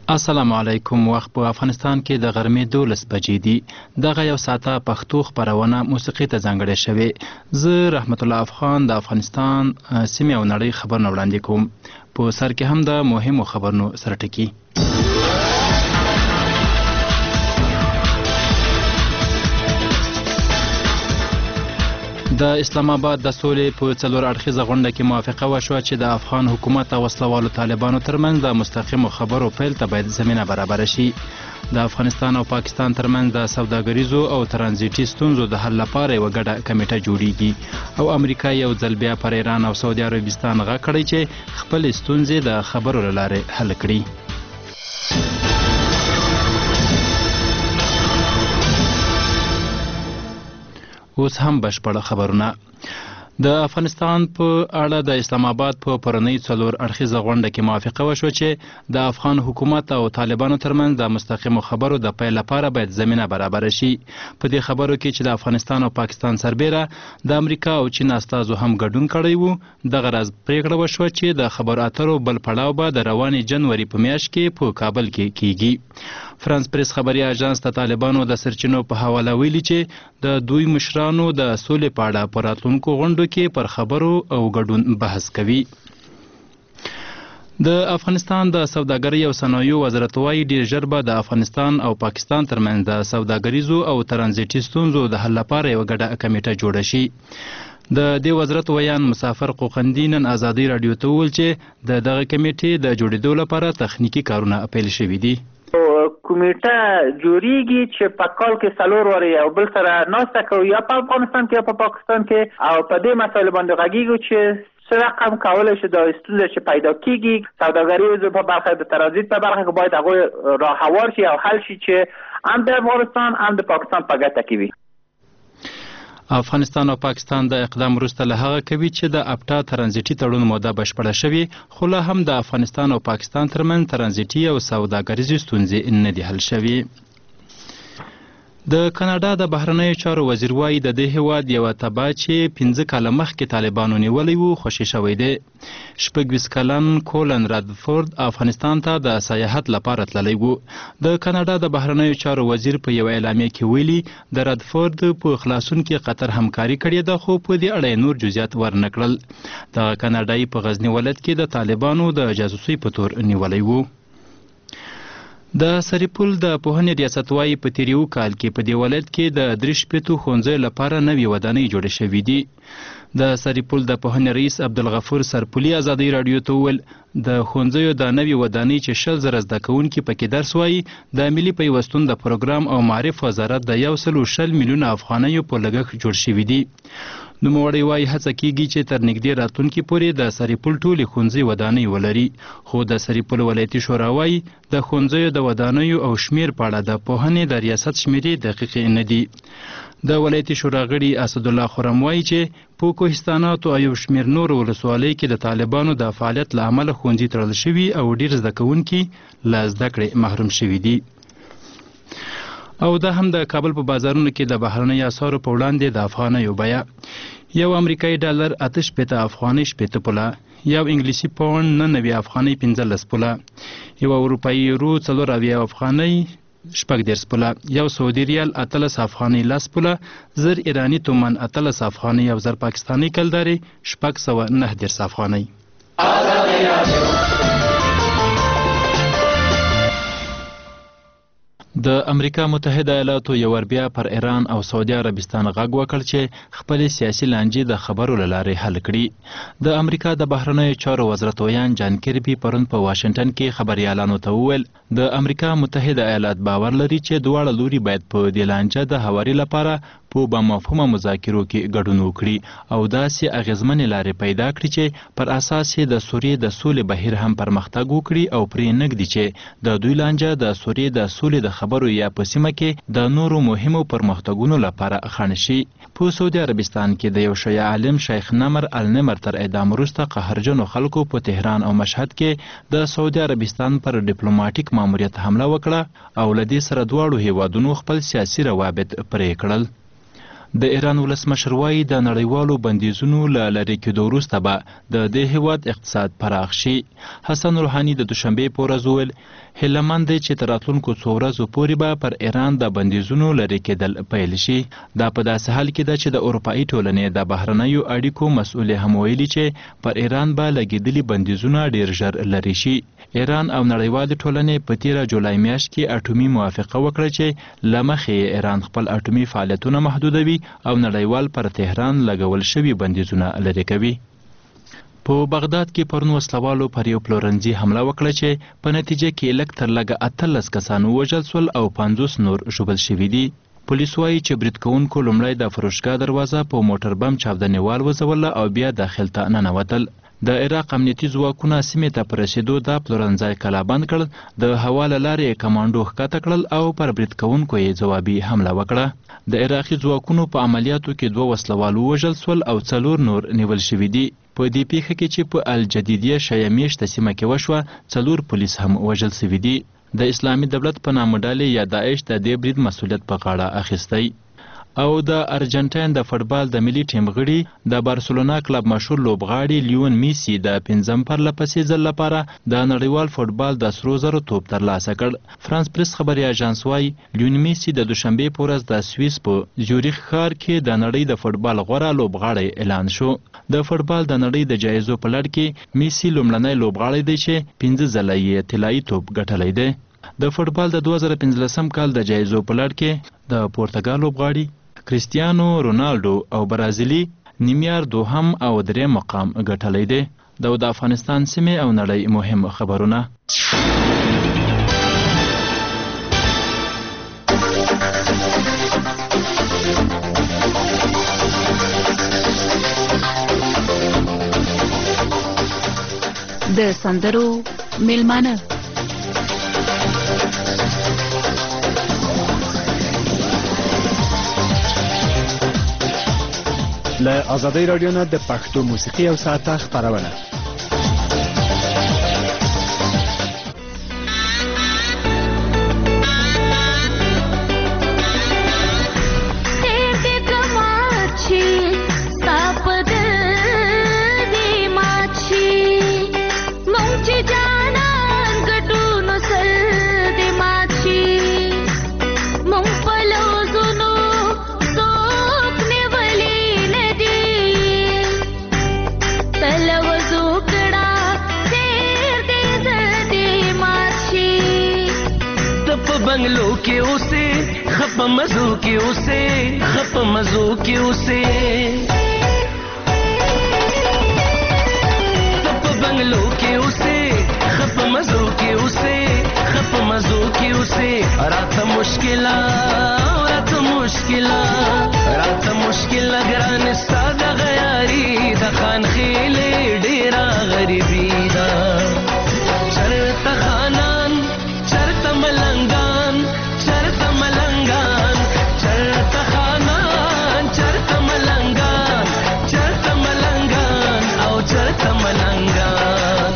السلام علیکم. وخت په افغانستان کې د غرمې 12 بجې دي. دغه یو ساعته پښتو خپرونه موسیقي ته ځانګړې شوې. زه رحمت الله افغان د افغانستان سیمې او نړۍ خبرونه وړاندې کوم. په سر کې هم د مهمو خبرونو سره ټکي. د اسلام آباد د سولې په 4 اړخیزه غونډه کې موافقه وشوه چې د افغان حکومت او وسلوالو طالبانو ترمنځ د مستقیمو خبرو پیل ته باید زمینه برابره شي. د افغانستان او پاکستان ترمنځ د سوداګریزو او ترانزیټي ستونزو د حل لپاره یوه ګډه کمیټه جوړیږي او امریکا یو ځل بیا پر ایران او سعودي عربستان غږ کړی چې خپلې ستونزې د خبرو له لارې حل کړي. اوس هم بشپړه خبرونه. د افغانستان په اړه د اسلام آباد په پرونۍ 4 اړخیزه غونډه کې موافقه وشوه چې د افغان حکومت او طالبانو ترمنځ د مستقیمو خبرو د پیل لپاره باید زمینه برابره شي. په دې خبرو کې چې د افغانستان او پاکستان سربیره د امریکا او چین استازو هم ګډون کړی وو. دغه راز پریکړه وشوه چې د خبرو اترو بل پړاو به د روانې جنوري په میاشت کې په کابل کې کیږي. فرانس پریس خبري اژانس د طالبانو د سرچینو په حواله ویلي چې د دوی مشرانو د سولې په اړه په راتلونکو غونډو کې پر خبرو او ګډون بحث کوي. د افغانستان د سوداګرۍ او صنایعو وزارت وايي ډیر ژر به د افغانستان او پاکستان ترمنځ د سوداګریزو او ترانزیټي ستونزو د حل لپاره یوه ګډه کمیټه جوړه شي. د دې وزارت ویان مسافر قوقندي نن ازادي راډیو ته وویل چې د دغه کمیټې د جوړېدو لپاره تخنیکي کارونه پیل شوي دي. کمیټه جوړیږي چې په کال کې 4 واره یو بل سره ناسته کوي، یا په افغانستان کې یا په پاکستان کې، او په دې مسایل باندې غږیږي چې څه رقم کولی شي د ستونزې چې پیدا کیږي سوداګریزو په برخه د ترانزیت په برخه کې باید هغوی راه هوار شي او حل شي چې هم د افغانستان هم د پاکستان په ګټه کې وي. افغانستان او پاکستان د اقدام وروسته له هغه کوي چې د اپټا ترانزیټي تړون موده بشپړه شوې، خو لا هم د افغانستان او پاکستان ترمنځ ترانزیټي او سوداګریزې ستونزې نه دي حل شوې. د کاناډا د بهرنیو چارو وزیر وایي د دې هیواد یوه تباه چې 15 کاله مخکې طالبانو نیولی و خوشي شوی دی. 26 کلن کولن رادفورد افغانستان ته د سیاحت لپاره تللی و. د کاناډا د بهرنیو چارو وزیر په یوه اعلامیه کې ویلي د رادفورد په خلاصون کې قطر همکاري کړې ده، خو په دې اړه نور جزئیات ورنه کړل. دغه کاناډایي په غزني ولایت کې د طالبانو د جاسوسۍ په تور نیولی و. د سرپل د پوهنې ریاست وايي په تیر یو کال کې په دې ولایت کې د 3 ښوونځیو لپاره نوې ودانۍ جوړې شوې دي. د سرپل د پوهنې رئیس عبدالغفور سرپلي ازادي راډیو ته وویل د ښوونځیو د نوې ودانۍ چې 100,000 زده کوونکي پکې درس وایي د ملي پیوستون د پروګرام او معرف وزارت د 120 میلیونه افغانیو په لګښت جوړ شوي دي. نوموړی وایي هڅه کیږي چې تر نږدې راتلونکي پورې د سرپل ټولې ښوونځي ودانۍ ولري، خو د سرپل ولایتي شورا وایي د ښوونځیو د ودانیو او شمیر په اړه د پوهنې د ریاست شمیرې دقیقې نه دي. د ولایتي شورا غړي اسدالله خرم وایي چې په کوهستاناتو او یو شمیر نورو ولسوالیو کې د طالبانو د فعالیت له امله ښوونځي تړل شوي او ډیر زده کوونکي له زده کړې محروم شوي دي. او دا هم د کابل په بازارونو کې د بهرنیو اسعارو په وړاندې د افغانیو بیه: یو امریکایي ډالر 8 افغانۍ 8 پوله، یو انګلیسي پاوند 99 افغانۍ 15 پوله، یو اروپایي یورو 4 افغانۍ 18 پوله، یو سعودي ریال 18 افغانۍ 10 پوله، 1000 ایراني تومان 18 افغانۍ او 1000 پاکستاني کلدارې 609 افغانۍ. د امریکا متحده ایالاتو یو ور بیا پر ایران او سعودي عربستان غږ وکړ چې خپلې سیاسي لانجې د خبرو له لارې حل کړي. د امریکا د بهرنیو چارو وزارت ویان جان کربي پرون په واشنګټن کې خبريالانو ته وویل د امریکا متحده ایالات باور لري چې دواړه لوري باید په دې لانجه د هواري لپاره په بامفهومه مذاکرو کې ګډون وکړي او داسې اغیزمنې لارې پیدا کړي چې پر اساس یې د سوریې د سولې بهیر هم پرمختګ وکړي او پرې نږدي چې د دوی لانجه د سوریې د سولې د خبرو یا په سیمه کې د نورو مهمو پرمختګونو لپاره خنډ شي. په سعودي عربستان کې د یو شیعه عالم شیخ نمر النمر تر اعدام وروسته قهرجنو خلکو په تهران او مشهد کې د سعودي عربستان پر ډیپلوماټیک ماموریت حمله وکړه او له دې سره دواړو هیوادونو خپل سیاسي روابط پرې کړل. د ایران ولسمشر وایي د نړیوالو بندیزونو له لرې کېدو وروسته به د دې هیواد اقتصاد پراخ شي. حسن روحاني د دوشنبې په ورځ وویل هیله مند دی چې تر راتلونکو څو ورځو پورې به پر ایران د بندیزونو لرې کېدل پیل شي. دا په داسې حال کې ده چې د اروپایي ټولنې د بهرنیو اړیکو مسؤل هم ویلي چې پر ایران به لګېدلي بندیزونه ډېر ژر لرې شي. ایران او نړیوالې ټولنې په تیره جولای میاشت کې اټومي موافقه وکړه چې له مخې ایران خپل اټومي فعالیتونه محدودوي او نړیوال پر تهران لګول شوي بندیزونه لرې کوي. په بغداد کې پرون وسلوالو پر یو پلورنځي حمله وکړه چې په نتیجه کې لږ تر لږه 18 کسان ووژل شول او 50 نور ژوبل شوي دي. پولیس وایي چې برید کوونکو لومړی د فروشګاه دروازه په موټر بم چاودنېوال وځوله او بیا داخل ته ننوتل. د عراق امنیتي ځواکونه سیمې ته په رسېدو دا پلورنځی کلابند کړ. د هوا له لارې کمانډو ښکته کړل او پر برید کوونکو یې ځوابي حمله وکړه. د عراقي ځواکونو په عملیاتو کې 2 وسلوال ووژل شول او 4 نور نیول شوي دي. په دې پیښه کې چې په الجدیدیه شیعه میشته سیمه کې وشوه 4 پولیس هم وژل شوي دي. د اسلامي دولت په نامه ډلې یا داعش د دې برید مسؤلیت په غاړه اخیستی. او د ارجنټاین د فوټبال د ملي ټیم غړي د بارسلونا کلب مشهور لوبغاړي لیون میسی د 5م پرلپسې ځل لپاره د نړیوال فوټبال د سرو زرو توپ ترلاسه کړ. فرانس پریس خبري اژانس وایي لیون میسی د دوشنبې په ورځ د سویس په زیوریخ ښار کې د نړۍ د فوټبال غوره لوبغاړی اعلان شو. د فوټبال د نړۍ د جایزو په لړ کې میسی لومړنی لوبغاړی دی چې 5 ځله یې طلایي توپ ګټلی دی. د فوټبال د 2015 کال د جایزو په لړ کې د پرتګال لوبغاړي کریستیانو رونالډو او برازیلي نیمار 2 او 3 مقام ګټلی دی. د افغانستان سیمې او نړۍ مهم خبرونه. د سندرو میلمانه له آزادۍ رادیو نه د پښتو موسیقي او ساعته خپرونه. बंगलो के उसे खप मजो के उसे खप मजो के उसे खप बंगलो के उसे खप मजो के उसे खप मजो के उसे रात मुश्किला ग्रान सादा गयारी द खान खेले डेरा गरीबी दा चरता खानान चरता मलंगान चरता मलंगान चरता खानान चरता मलंगान औ चरता मलंगान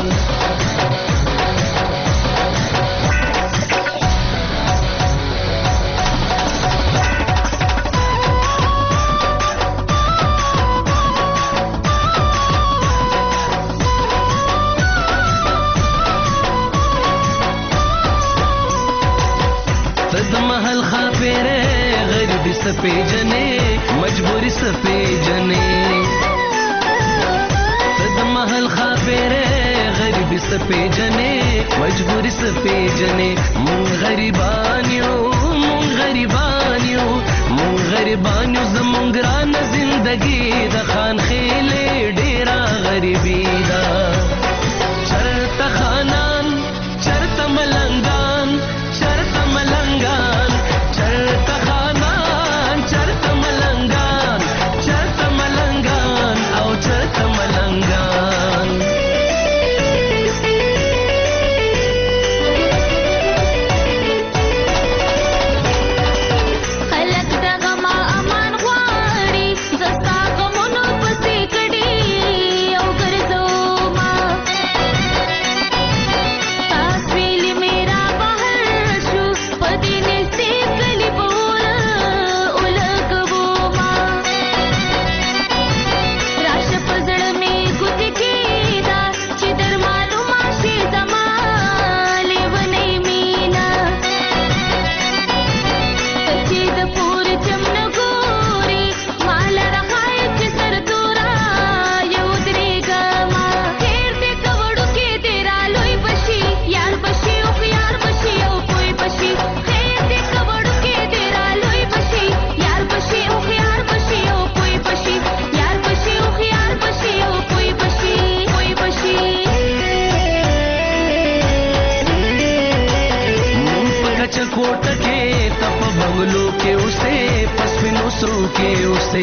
महल खापेरे गरीबी सपे जने मजबूरी सपे जने सद महल खापेरे गरीबी सपे जने मजबूरी सपे जने मुं गरीबानियो जमुंगरान जिंदगी द खान खेले डेरा गरीबी दा चरता खानान चरता मलंगान चरता मलंगान चरता खानान चरता मलंगान औ चरता मलंगान खलक दगमा अमान ख्वारी जस्ता गमनो पसी कड़ी औ गरजो मा चकोट के तप बंगलो के उसे पसमिनो सो के उसे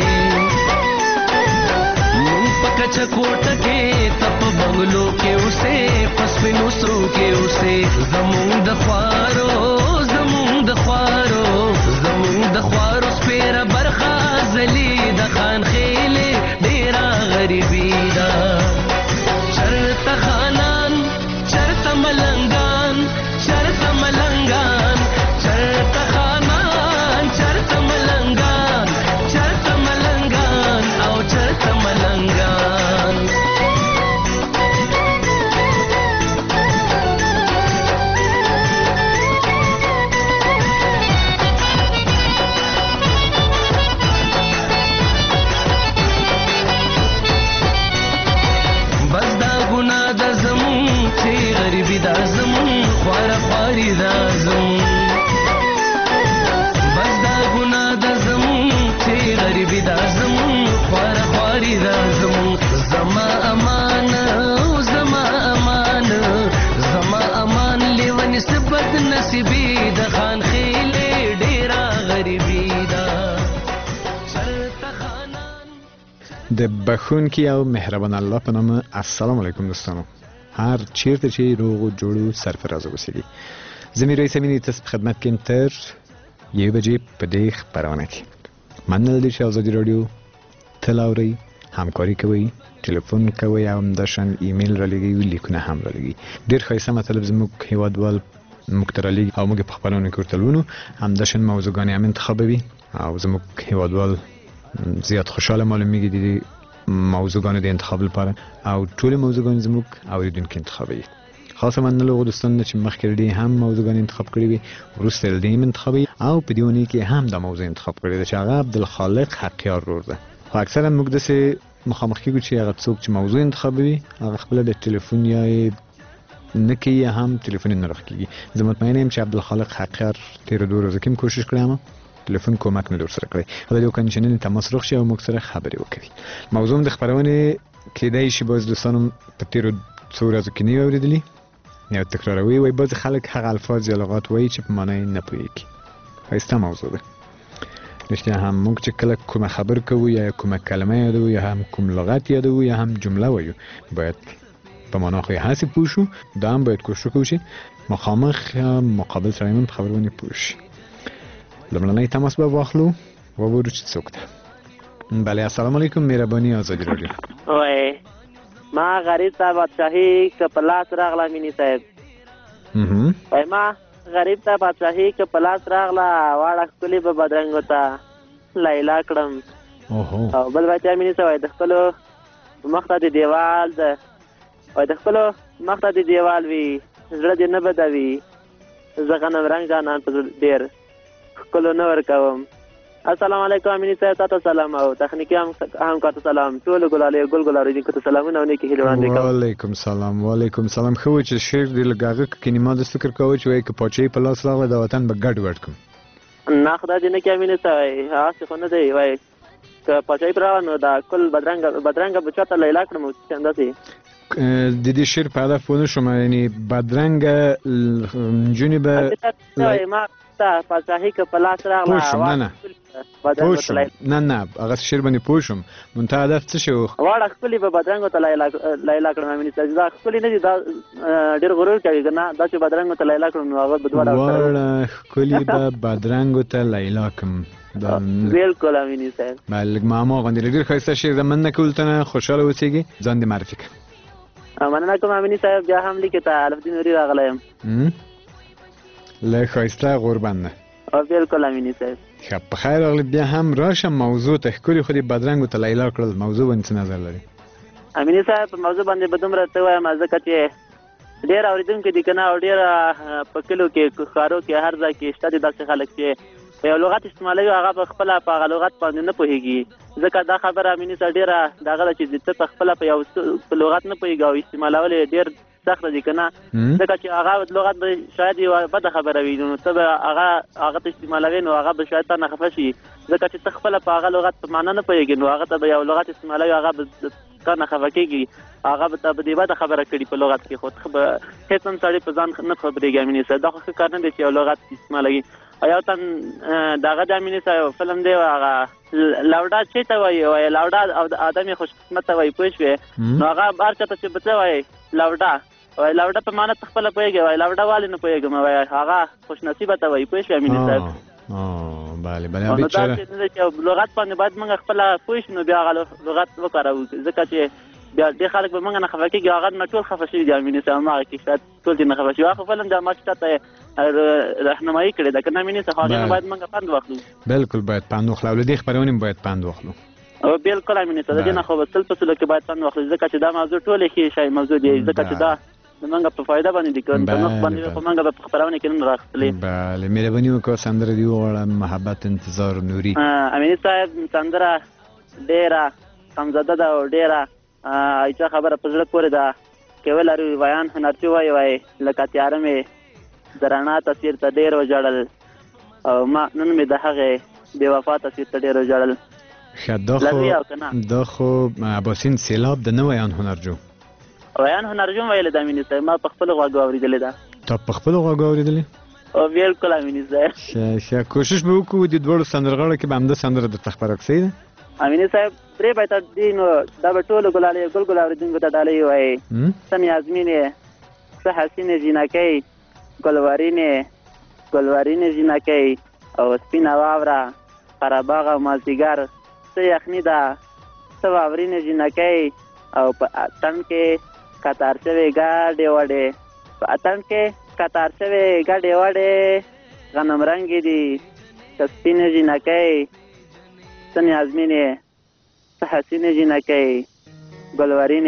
मुंह चकोट के तप बंगलो के उसे पसमिनो सो के उसे जमुंग दख्वारो स्पेरा बरखा जली दखान खेले डेरा गरीबी दा चरता खानान चरता मलंगान चरता मलंगान चरता खानान चरता मलंगान चरता मलंगान आओ चरता मलंगान غریبی دا زمون خوارا خواری دا زمون بس دا گناه دا زمون چه غریبی دا زمون خوارا خواری دا زمون زما امان زما امان زما امان لیونی سبت نصیبی دا خان خیلی ډیرا غریبی دا چرتا خانان د بخونکي او مهربان الله په نامه السلام علیکم دوستانو هر چیرته چې روغ و جوړ و سرفراز اوسئ. زه میر رئیس امینی تاسو په خدمت کې تر 1 بجې په دې خبرونه کې مننه دي چې ازادي رادیو تل اوري، همکاري کوي، ټلیفون کوي او همداشان ایمیل را لګي او لیکونه هم را لګي. ډیر ښایسته مطلب زموږ هیوادوال موږ ته را لګي او موږ په خپلونه کې ورتلونو همداشان موضوعګانې هم انتخابوي او زموږ هیوادوال زیات خوشاله معلومیږي دي موضوعګانې د انتخاب لپاره او ټول موضوعګانې زموږ اوریدونکو انتخابوي. خاصه مننه له دوستانو چې مخکې لري هم موضوعګانې انتخاب کړې وي، وروسته لري هم انتخابوي او په دیونه کې هم د موضوع انتخاب کړی دی چې هغه عبدالخالق حقیار رور ده. خو اکثرا موږ داسې مخامخ کېږو چې هغه څوک چې موضوع انتخابوي هغه خپله د ټلیفون یا نه کوي یا هم ټلیفون نه راخکېږي. زه مطمئنه یم چې عبدالخالق حقیار تېرو 2 ورځو کې هم کوشش کړی یم ټلیفون کومک نه ورسره کړی. خدای دې وکړي چې نن تماس روغ شي او موږ سره خبرې وکړي. موضوع د خبرونې کېدای شي باز دوستانو په تېرو 2 ورځو کې نه اورېدلي یا تکراروي وای بعض خلک هغه الفاظ یا لغات وایي چې په معنی نه پوهېږي. ښایسته موضوع ده. رښتیا هم موږ چې کله کومه خبر کوو یا کومه کلمه یادوو یا هم کوم لغت یادوو یا هم جمله وایو باید په معنا خو یې هسې پوه شو. دا هم باید کوشش وکړو چې مخامخ یا مقابل سره هم په خبرونه پوه شي. لمړنی تماس به واخلو وګورو چې څوک ده. بله السلام علیکم مهرباني آزادي رادیو. وای ما غریب صاحب بادشاهي که په لاس راغله مینی صاحب وای ما غریب صاحب بادشاهي که په لاس راغله واړه ښکلي به بدرنګو ته لیلا کړم. او بل بچا مینی صاحب وای د خپلو مخ ته د دیوال ده وای د خپلو مخ ته د دیوال وي زړه دې نه بدوي زه غنم رنګ جانان په ډېر ښکلو نه ورکوم. السلام علیکم امینی صاحب تاسو سلام او تخنیکی همکار ته سلام ټول ګلالي ګل ګلالي ته سلامونه او نیکی هیله وړاندې کوم. وعلیکم سلام وعلیکم سلام. خو چې شعر دی لګاغه کې ما د فکر کوي چې وای ک پچې په لاس راغله د وطن به ګډ وډ کوم. نه خدای دې نه کې امینی صاحب هغه څه نه دی وای ک پچې پر نو دا کل بدرنګ بچاته لیلا کړم څنګه دي د دې شعر په هدف ونه شوم یعنی بدرنګ جونی به ما تا پچې ک په لاس راغله نه هغه شعر باندې پوه شوم منتها هدف څه شو واړه خپلې به بدرنګو ته لیلا کړم امینی صاحب دا خپلې نه دي دا ډېر غرور کوي که نه دا چې بدرنګو ته لیلا کړم نو هغه به واړه ښکلي به بدرنګو ته لیلا کړم بالکل امینی صاحب بله ماما غوندې ډېر ښایسته شعر ده. مننه کول ته خوشحاله اوسېږي ځان دې معرفي کړه. مننه کوم امینی صاحب بیا هم لیکې ته الفدین نوري راغلی یم له ښایسته غوربند نه بالکل امینی صاحب ښه په خیر راغلي. بیا هم راشم موضوع ته ښکلي خو دې بدرنګو ته لیلا کړل موضوع باندې څه نظر لري امینی صاحب په موضوع باندې به دومره څه وایم ځکه چې ډېر اورېدونکي دي که نه او ډېر په کلیو کې ښارو کې هر ځای کې شته دي داسې خلک چې په یو لغت استعمالوي هغه په خپله په هغه لغت باندې نه پوهېږي. ځکه دا خبره امیني صاحب ډېره دغه ده چې ته په خپله په یو لغت نه پوهېږي او استعمالول یې ډېر سخته دي که نه ځکه چې هغه لغت به شاید یوه بده خبره وي نو ته به هغه ته استعمالوي نو هغه به شاید تا نه خفه شي ځکه چې ته خپله په هغه لغت په معنا نه پوهېږي نو هغه ته به یو لغت استعمالوي هغه به کار نه خفه کېږي هغه به ته په دې بده خبره کړي په لغت کې خو هېڅ هم سړی په ځان نه خبرېږي امیني صاحب دا خو ښه کار نه دی چې یو لغت استعمالوي یو تن دغه د امیني صاحب فلم دی هغه لوډا چې ته وایي لوډا او آدم یې خوش قسمته وایي پوه شوې نو هغه هر چاته چې به څه وایي لوډا وایي لوډا په معنی ته خپله پوهېږي وایي لوډا والې نه پوهېږم وایي هغه خوش نصیبه ته وایي پوه شوې امیني صاحب بله بله نو دا چې لغت باندې باید موږ خپله پوه شو نو بیا هغه لغت وکاروو ځکه چې بیا دې خلک به موږ نه خفه کېږي هغه نه ټول خفه شوي دي امیني صاحب هماغه کې شاید ټول دې نه خفه شوي هغه فلم د ما چې تاته رهنمایي کړې ده که نه امیني صاحب هغې نه باید موږ پند واخلو بلکل باید پند واخلو او له دې خپرونې باید پند واخلو او بلکل امیني صاحب د دې نه خو به سل په سلو کې باید پند واخلو ځکه چې دا موضوع ټولې ښې شی موضوع دی ځکه چې دا د موږ په فایده باندې دي که په نقص باندې خو موږ به په خپرونې کې نه راخیستلې بله مهرباني وکړه سندره دې وغواړه محبت انتظار نوري امیني صاحب سندره ډېره غمزده ده او ډېره ایچا خبره په زړه پورې ده که ولرو ویان هنرچي وایي لکه تیاره مې د رڼا تصویر ته ډېر وژړل او ما نن مې د هغې بې وفا تصویر ته ډېر وژړل ښه دا خو اباسین سیلاب د نه ویان هنرجو ویان هنرجو ویلی ده امیني صاحب ما په خپلو غوږو اورېدلې ده تا په خپلو غوږو اورېدلې او بلکل امیني صاحب ښه کوشش به وکړو د دواړو سندرغاړو کې به همدا سندره درته خپره کړو صحیح ده امیني صاحب درې بیته دي نو دا به ټولو ګل ګل اورېدونکو ته ډالۍ وایي څه نیازمینې څه حسینې جینکۍ ګلورینې جینکۍ او سپینه واوره قرهباغ او مازدیګر څه یخني ده څه واورینې جینکۍ او په اتڼ کې کتار شوې ګاډې وډې په اتڼ کې کتار شوې ګاډې وډې غنم رنګې دي څه سپینې جینکۍ څه نیازمینې څه حسینې جینکۍ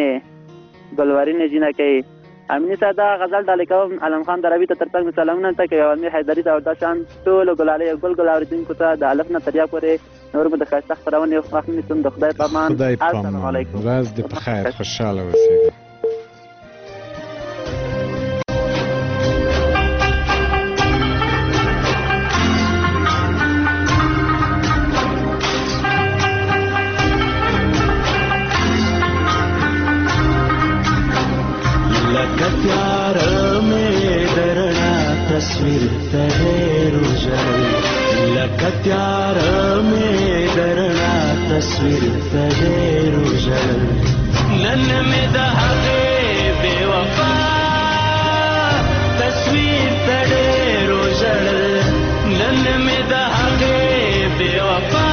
ګلورینې جینکۍ امیني صاحب دا غزل ډالۍ کوم علم خان دروي ته تر څنګ مې سلامونه ته کوي او امیر حیدري ته او دا شان ټولو ګلالۍ او ګل اورېدونکو ته د الف نه تر یا پورې نور به د ښایسته خپرونې وخت نیسم د خدای په امان السلام علیکم ورځ دې په خیر خوشحاله اوسېږئ تصویر تهرو جل لکه تیار میں درنا تصویر تهرو جل نن میں دهغه بے وفا تصویر تهرو جل نن میں دهغه بے وفا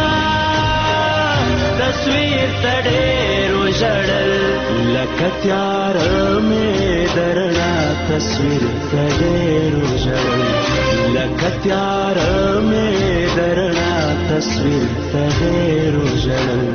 تصویر تهرو جل لکه تیار میں درنا تصویر تهرو جل لکه تیار میں درنا تصویر تهرو جل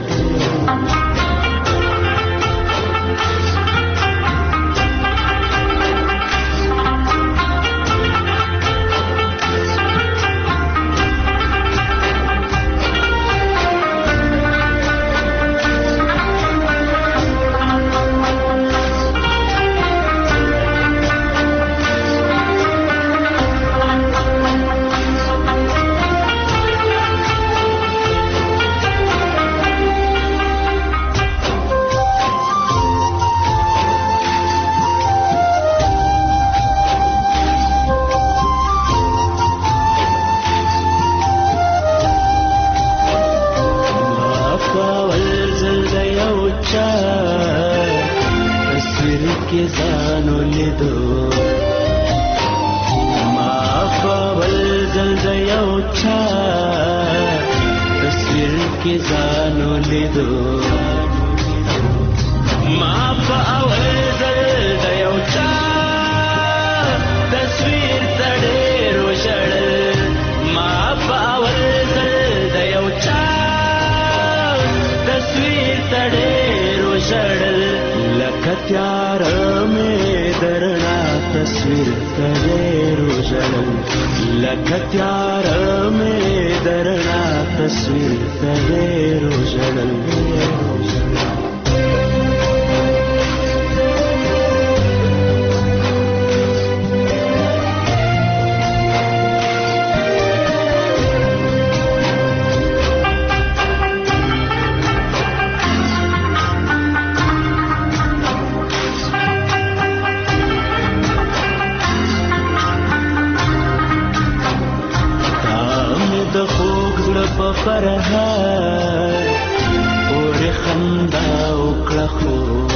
د خوږ زړه په فرهاد پورې خندا وکړه خو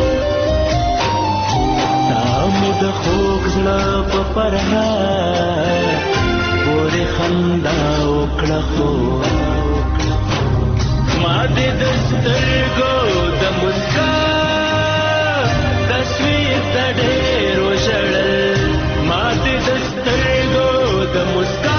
تا مې د خوږ زړه په فرهاد پورې خندا وکړه خو ما دې د سترګو د مسکا تصویر ته ډېر وژړل ما دې د سترګو د مسکا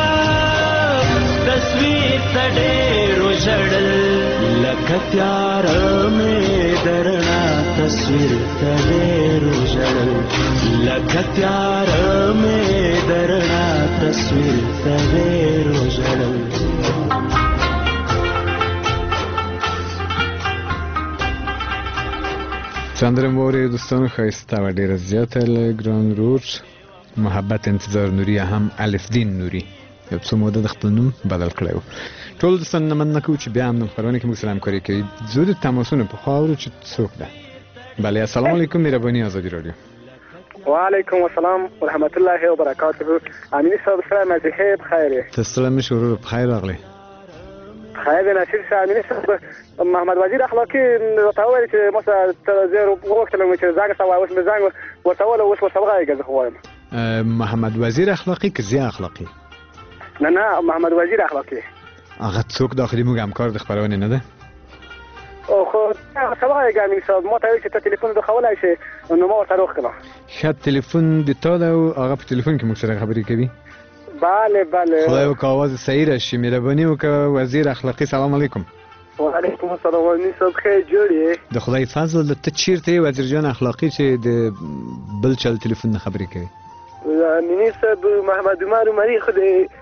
تصویر ته ډېر وژړل لکه تیاره مې د رڼا تصویر ته ډېر وژړل لکه تیاره مې د رڼا تصویر ته ډېر وژړل سندره مورې دوستانو ښایسته وه ډېره زیاته له ګران رور محبت انتظار نوري هم الف دین نوري یو څو موده د خپل نوم بدل کړی و ټول دوستانو نه مننه کوو چې بیا هم د خپرونې کې موږ سره همکاري کوي زه د تماسونو په خوا اورو چې څوک ده بله السلام علیکم مهرباني ازادي راډیو وعلیکم السلام ورحمت الله وبرکاته امینی صاحب سلام مزیحه بخیر تسلم مش ورور بخیر راغلی خیر نصیر صاحب امینی صاحب محمد وزیر اخلاقی راته وویل چې ما سره زه وغوښتلم چې زنګ سوه اوس مې زنګ ورته وویل اوس ورته وغږېږه زه خو وایم محمد وزیر اخلاقی که ضیا اخلاقی نه محمد وزیر اخلاقی هغه څوک داخلي موږ همکار د خپرونې نه ده او خو ورته وغږېږه امیني صاحب ما ته ویل چې ته تلیفون دخولی شې نو ما ورته روغ کړم ښه تلیفون د تا ده او هغه په تلیفون کې موږ سره خبرې کوي بله خدای وکړه آواز صحیح راشي مهرباني وکړه وزیر اخلاقی سلام علیکم وعلیکم السلام امیني صاحب خیر جوړ یې د خدای فضل ته چیرته یې وزیر جان اخلاقی چې د بل چل تلیفون نه خبرې کوي امیني صاحب محمد عمر عمری خو د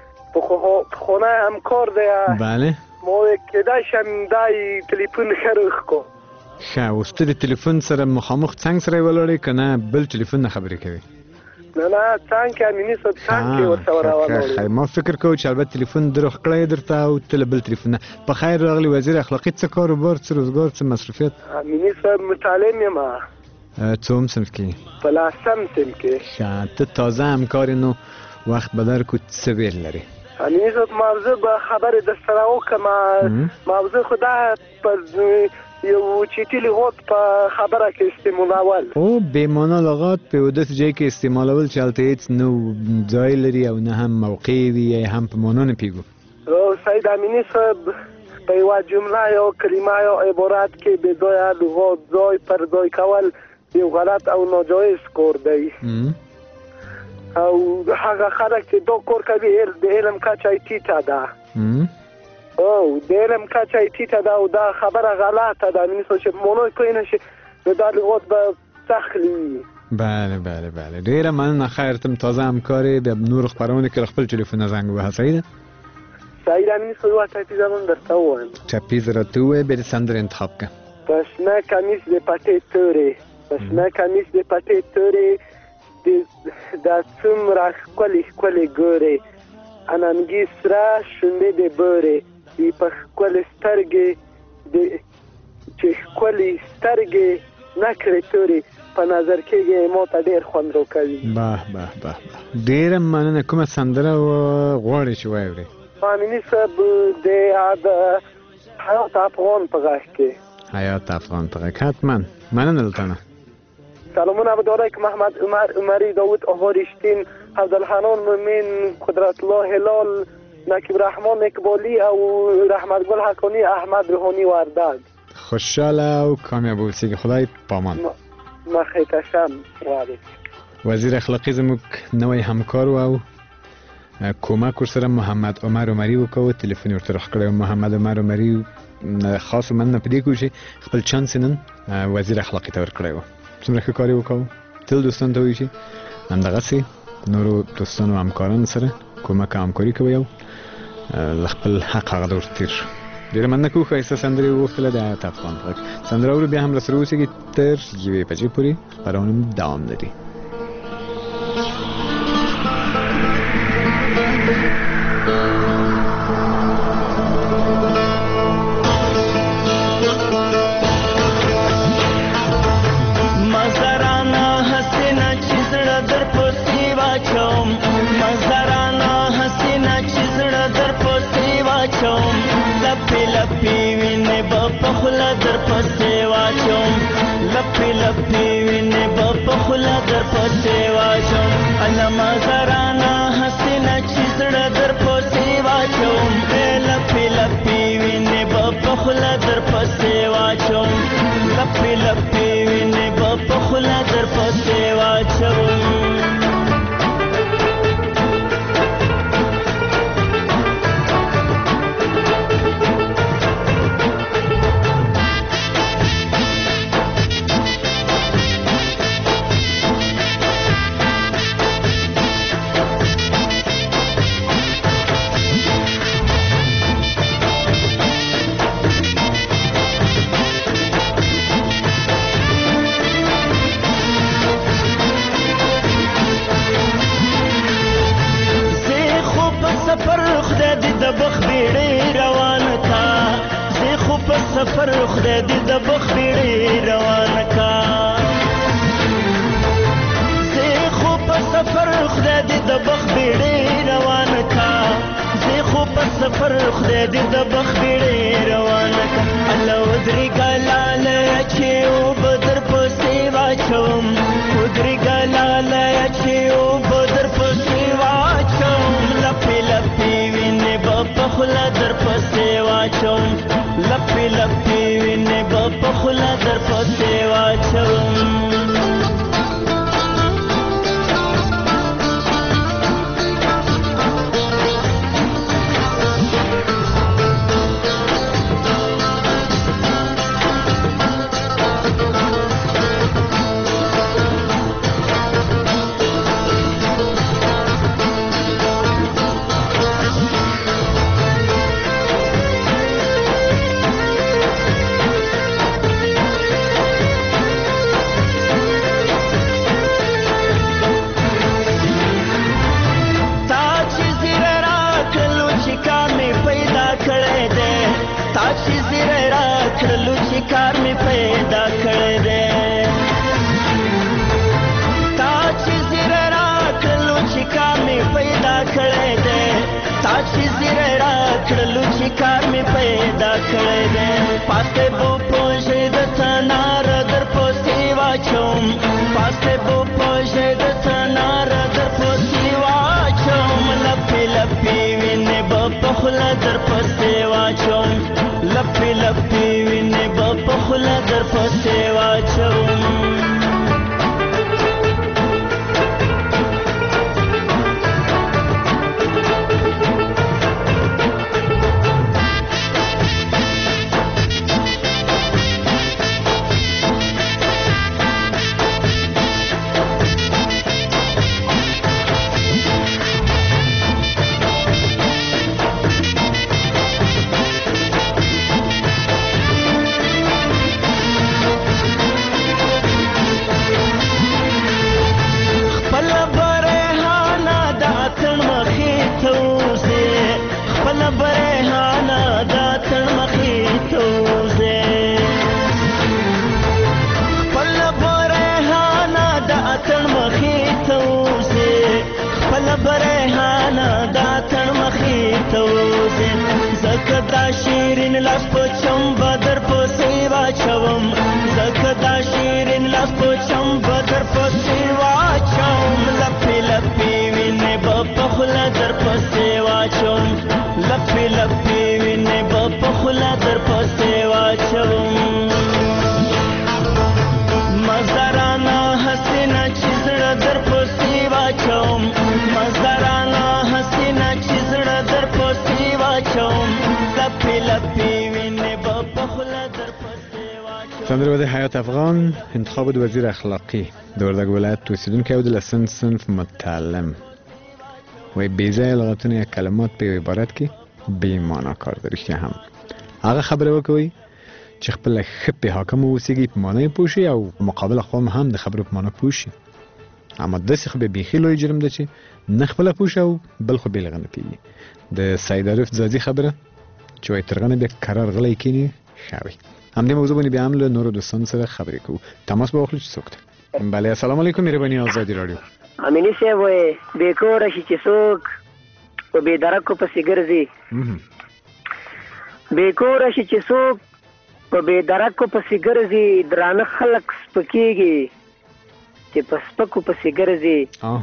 خونه همکار دی بله ما کېدای شم دای تلیفون ښه روغ کو ښه اوس ته د تلیفون سره مخامخ څنګ سره یې ولاړې که نه بل تلیفون نه خبرې کوي نه څنګ کې امیني صاحب څنګ کې ورسره راولاړې ما فکر کوم چې البته تلیفون دروغ کړی درته او ته له بل تلیفون نه په خیر راغلی وزیر اخلاقي څه کاروبار څه روزګار څه مصروفیت امیني صاحب متعلم یم څوم صنف کې په لسم صنف کې ښه ته تازه همکارې نو وخت به درکړو څه ویل لرې امیني صاحب موضوع به خبرې درسره وکړم موضوع خو دا په یو چیټي لغات په خبره کې استعمالول او بېمانا لغات په یو داسې ځای کې استعمالول چې هلته هېڅ نه ځای لري او نه هم موقع وي یا هم په مانا نه پوهېږو سید امیني صاحب په یوه جمله یا کلمه یا عبارت کې بې ځایه لغات ځای پر ځای کول یو غلط او ناجایز کار دی او هغه خلک چې دا کار کوي د علم کچه یې ټیټه ده او د علم کچه یې ټیټه ده او دا خبره غلطه ده امیني صاحب چې مانا یې پوه نه شي نو دا لغات به سخلي بله ډېره مننه خیر تم تازه همکارې د نورو خپرونو کې خپل تلیفون نه زنګ ووهه صحیح ده صحیح ده امیني صاحب یوه ټپیزه هم درته ووایم ټپیز راته ووایه بیا د سندرې انتخاب کړه په شنه کمیس د پټې تورې په شنه کمیس د پټې تورې دا څومره ښکلې ګورې اننګي سره شونډې د بورې دی په ښکلې سترګې چې ښکلې سترګې نه کړې تورې په نظر کېږي ما ته ډېر خوند راکوي به ډېره مننه کومه سندره غواړې چې واورې امیني صاحب د حیات افغان په غږ کې حیات افغان په غږ حتما مننه له تنه سلامونه به دارای که محمد عمر عمری داود آقا رشتین عبدالحنان مومن قدرت الله هلال نقیب رحمان اقبالی او رحمت گل حقانی احمد روحانی وردگ خوشحاله او کامیاب اوسئ خدای پامان مخیتشم وزیر اخلاقی زموږ نوی همکار او کومک ورسره محمد عمر عمری وکړو تلیفون ورته راخ کړی محمد عمر عمری خاص مننه په دې کوي چې خپل چانس نن وزیر اخلاقی ته ورکړی و څومره ښه کار یې وکړو تل دوستانو ته وایي چې همدغسې نورو دوستانو همکارانو سره کومک او همکاري کوئ او له خپل حق هغه دور تېر شو ډېره مننه کوو ښایسته سندرې وغوښتله د حیات افغان په غږ سندره اورو بیا هم راسره اوسېږي تر 1 بجې پورې خپرونه دوام لري مزرانه حسینه چې زړه در پسې پسې واچوم علما زرانا حسینه چې زړه در پسې واچوم لپې لپې وینې به په خوله در پسې واچوم لپې لپې وینې به په خوله در پسې واچوم سفر خدای دې د بخ بیړې روانه کا زه خو په سفر خدای دې د بخ بیړې روانه کا زه خو په سفر خدای دې د بخ بیړې روانه کا الله ودري ګلاله چې او بدر پسې واچوم ودري ګلاله چې او بدر پسې واچوم لپې لپې وینې په خوله در پسې واچوم لپې لپې وینې به په خوله در پسې واچوم کار می پیدا کړی دی تا چې زیره راکړلو چې کار می پیدا کړی دی تا چې زیره راکړلو چې کار می پیدا کړی دی پاسته بو پوجې د څنار در پسې واچوم پاسته بو پوجې د څنار در پسې واچوم لپې لپې وینې به په خوله در پسې واچوم لپې لپې وینې به په خوله در پسې واچوم شیرین لاس په چمبه در پسې واچوم زکه دا شیرین لاس په چمبه در پسې واچوم لپې لپې وینې به په خوله در پسې واچوم لپې لپې وینې به په خوله در پسې واچوم مزدارانه حسینه چې زړه در پسې واچوم مزدارانه حسینه چې زړه در پسې واچوم سندره د حیات افغان انتخاب د وزیر اخلاقی د وردګ ولایت اوسیدونکی او د لسم صنف متعلم وای بیځایه لغتونه یا کلمات په عبارت کې بې معنا کار دی. رښتیا هم هغه خبره وکوي چې خپل ښه په حاکم اوسیږي په معنا پوه شي او مقابل خوا هم د خبرو په معنا پوه شي، اما داسې خو به بیخي لوی جرم ده چې نه خپله پوه شي او بل خو بېلغه نه پوهېږي. د سید عارف ځاځي خبره چې وایي ترغنه بیا کرار غلی کینی ښه وي. همدې موضوع باندې بیا هم له نورو دوستانو سره خبرې کوو. تماس به واخلو چې څوک دی. بله السلام علیکم مهرباني آزادي راډیو. امیني صاحب وایي بې کوره شي چې څوک په بې درکو پسې ګرځي، بې کوره شي چې څوک په بې درکو پسې ګرځي، درانه خلک سپکېږي چې په سپکو پسې ګرځي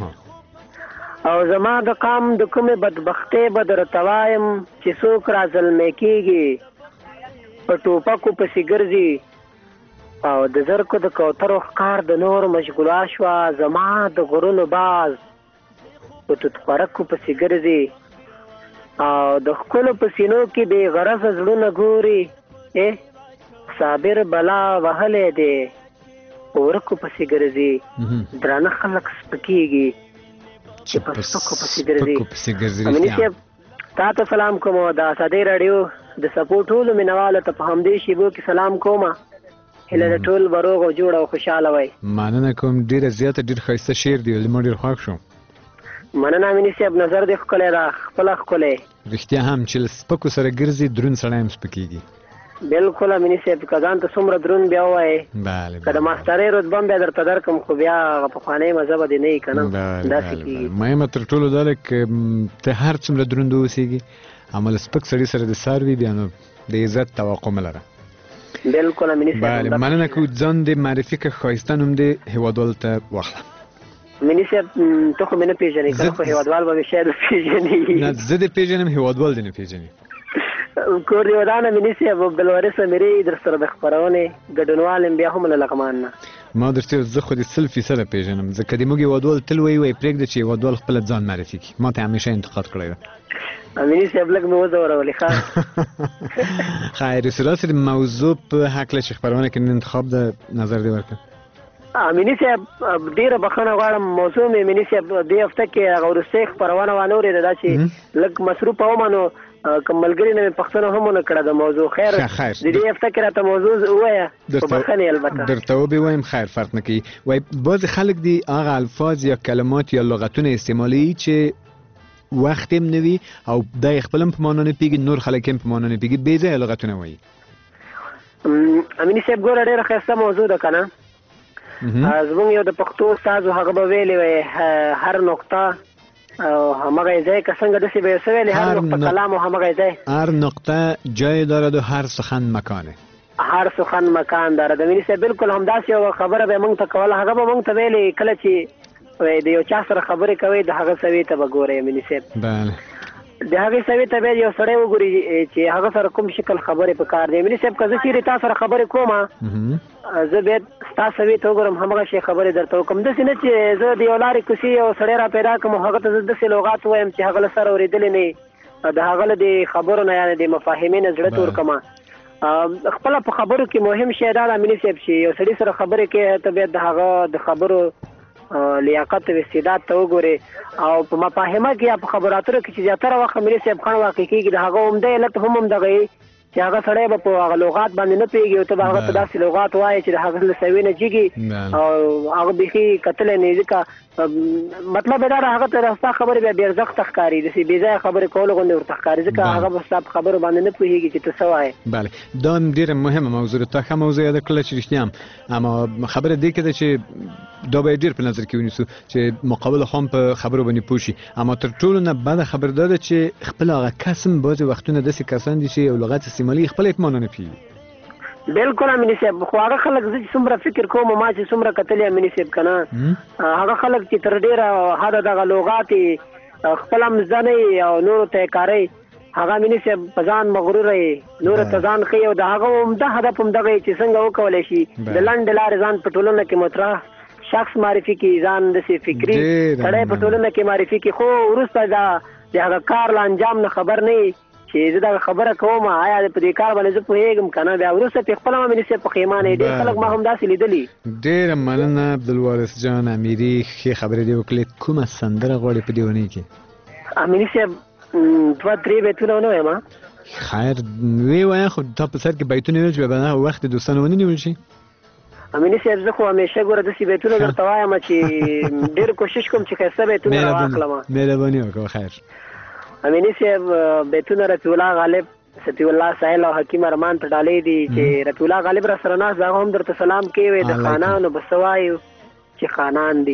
او زما د قام د کومې بدبختۍ به درته وایم چې څوک را ظلمې کېږي په ټوپکو پسې ګرځي او د زرکو د کوترو ښکار د نور مشغولا شوه زما د غرونو باز په توتخورکو پسې ګرځي او د ښکلو په سینو کې بې غرضه زړونه ګوري صابر بلا وهلی دی په ورکو پسې ګرځي درانه خلک سپکېږي چې په سپکو پسې ګرځي. امیني صاحب تا ته سلام کوم او د ازادۍ راډیو د سپورټ ټولو مینوالو ته په همدې شیبو کې سلام کوم. هیله د ټول به روغ او جوړ او خوشحاله وای. مننه کوم. ډېره زیاته ډېر ښایسته شعر دی زما ډېر خوښ شو. مننه امیني صاحب نظر دې ښکلی ده خپله ښکلی. رښتیا هم چې له سپکو سره ګرځي دروند سړی هم سپکېږي. بالکل امیني صاحب که ځان ته څومره دروند بیا ووایې که د ماسټرۍ رتبه هم بیا درته درکړم خو بیا هغه پخوانی مزه به دې نه وي که نه داسې کېږي. مهمه تر ټولو دا ده که ته هر څومره دروند واوسېږي اما له سپک سړي سره د سار وي بیا نو د عزت توقع مه لره. بالکل امیني صاحب. مننه کوو. ځان دې معرفي که ښایسته نوم دې هېوادوالو ته واخله. امیني صاحب ته خو مې نه پېژنې که نه خو هېوادوال به مې شاید وپېژني. نه زه دې پېژنم هېوادوال دې نه پېژني. کور دې ودان امیني صاحب بلورس امیري در سره د خپرونې ګډونوال یم بیا هم له لغمان نه. ما درته زه خو دې 100% پېژنم ځکه د موږ هېوادوال تل وایي پرېږده چې هېوادوال خپله ځان معرفي کړي. ما ته همیشه انتقاد کړی ده. امیني صاحب لږ مې وځورولې ښه. خیر رسول د موضوع په هکله چې خپرونه کې انتخاب د نظر دې ورکړه. امیني صاحب ډېره بخښنه غواړم موضوع مې امیني صاحب دې هفته کې هغه وروستۍ خپرونه وانه اورېده دا چې لږ مصروفه ومه نو که ملګري نه مې پوښتنه هم ونه کړه د موضوع. خیر د دې هفته کې راته موضوع ووایه په بخښنې البته درته وبې وایم خیر فرق نه کوي. وایي بعضې خلک دي هغه الفاظ یا کلمات یا لغتونه استعمالوي چې وخت هم نه وي او دا یې خپل هم په معنا نه پوهېږي نور خلک هم په معنا نه پوهېږي بې ځایه لغتونه وایي. امیني صاحب ګوره ډېره ښایسته موضوع ده که نه. زمونږ یو د پښتو استاد هغه به ویلې وی هر نقطه او همغه ځای که څنګه داسې به یې څه ویلې هر نقطه کلام او همغه ځای هر نقطه جای دارد و هر سخن مکانه. هر سخن مکان دارد. امیني صاحب بالکل همداسې یوه خبره به یې موږ ته کوله هغه به موږ ته ویلې کله چې د یو چا سره خبرې کوئ د هغه سوي ته به ګورئ امیني صاحب. د هغې سوي ته بیا یو سړی وګوري چې هغه سره کوم شکل خبرې په کار دی. امیني صاحب که زه چېرې تا سره خبرې کوم زه بیا ستا سوي ته وګورم همغه شی خبرې درته وکړم. داسې نه چې زه د یو لارې کوڅې یو سړی را پیدا کړم او هغه ته زه داسې لغات ووایم چې هغه له سره اورېدلې نه د هغه له د خبرو نه یعنې د مفاهمې نه زړه تور کړم. خپله په خبرو کې مهم شی دا ده امیني صاحب چې یو سړي سره خبرې کوې ته بیا د هغه د خبرو لیاقت او استعداد ته وګورې او په مفاهمه کې یا په خبرو اترو کې چې زیاتره وخت امیني صاحب خنډ واقع کېږي د هغه عمده علت هم همدغه وي چې هغه سړی به په هغه لغات باندې نه پوهېږي او ته به هغه ته داسې لغات وایې چې د هغه له سوي نه جګي او هغه بیخي کتلی نه ځکه مطلب یې دا ده هغه ته ستا خبرې بیا بې ارزښته ښکاري داسې بې ځایه خبرې کولو غوندې ورته ښکاري ځکه هغه به ستا په خبرو باندې نه پوهېږي چې ته څه وایې. بله دا هم ډېره مهمه موضوع ده. تا ښه موضوع یاده کړله چې رښتیا هم اما خبره دې کې ده چې دا به یې ډېر په نظر کې ونیسو چې مقابل خوا په خبرو باندې پوه شي اما تر ټولو نه بده خبر دا ده چې خپل هغه کس هم بعضې وختونه داسې کسان دي چې یو لغت استعمالي خپله یې په معنا نه پوهېږي. بالکل امیني صاحب خو هغه خلک زه چې څومره فکر کوم ما چې څومره کتلي امیني صاحب که نه هغه خلک چې تر ډېره حده دغه لغات خپله هم زده نه وي او نورو ته یې کاروي هغه امیني صاحب په ځان مغروره یې نورو ته ځان ښیي او د هغه عمده هدف هم دغه یي چې څنګه وکولی شي د لنډې لارې ځان په ټولنه کې مطرح شخص معرفي کړي ځان داسې فکري سړی په ټولنه کې معرفي کړي خو وروسته د هغه کار له انجام نه خبر نه وي چې زه دغه خبره کوم آیا په دې کار باندې زه پوهېږم که نه بیا وروسته پې خپله هم امیني صاحب پښیمانه یې ډېر خلک ما هم داسې لیدلي. ډېره مننه عبدالوارث جان امیري ښې خبرې دې وکړې. کومه سندره غواړې په دې اونۍ کې؟ امیني صاحب 2-3 بیتونه ونه وایم. خیر ویې وایه خو تا په سر کې بیتونه ویل چې بیا وخت د دوستانو ونه نیول شي. امیني صاحب زه خو همیشه ګوره داسې بیتونه درته وایم چې ډېر کوشش کوم چې ښایسته بیتونه راواخلم. مهرباني وکړه. خیر امیني صاحب بیتونه رفیع الله غالب سفیع الله ساحل او حکیم ارمان ته ډالۍ دي چې رفیع الله غالب را سره ناست هغه هم درته سلام کوي د خانانو به څه وایو چې خانان دي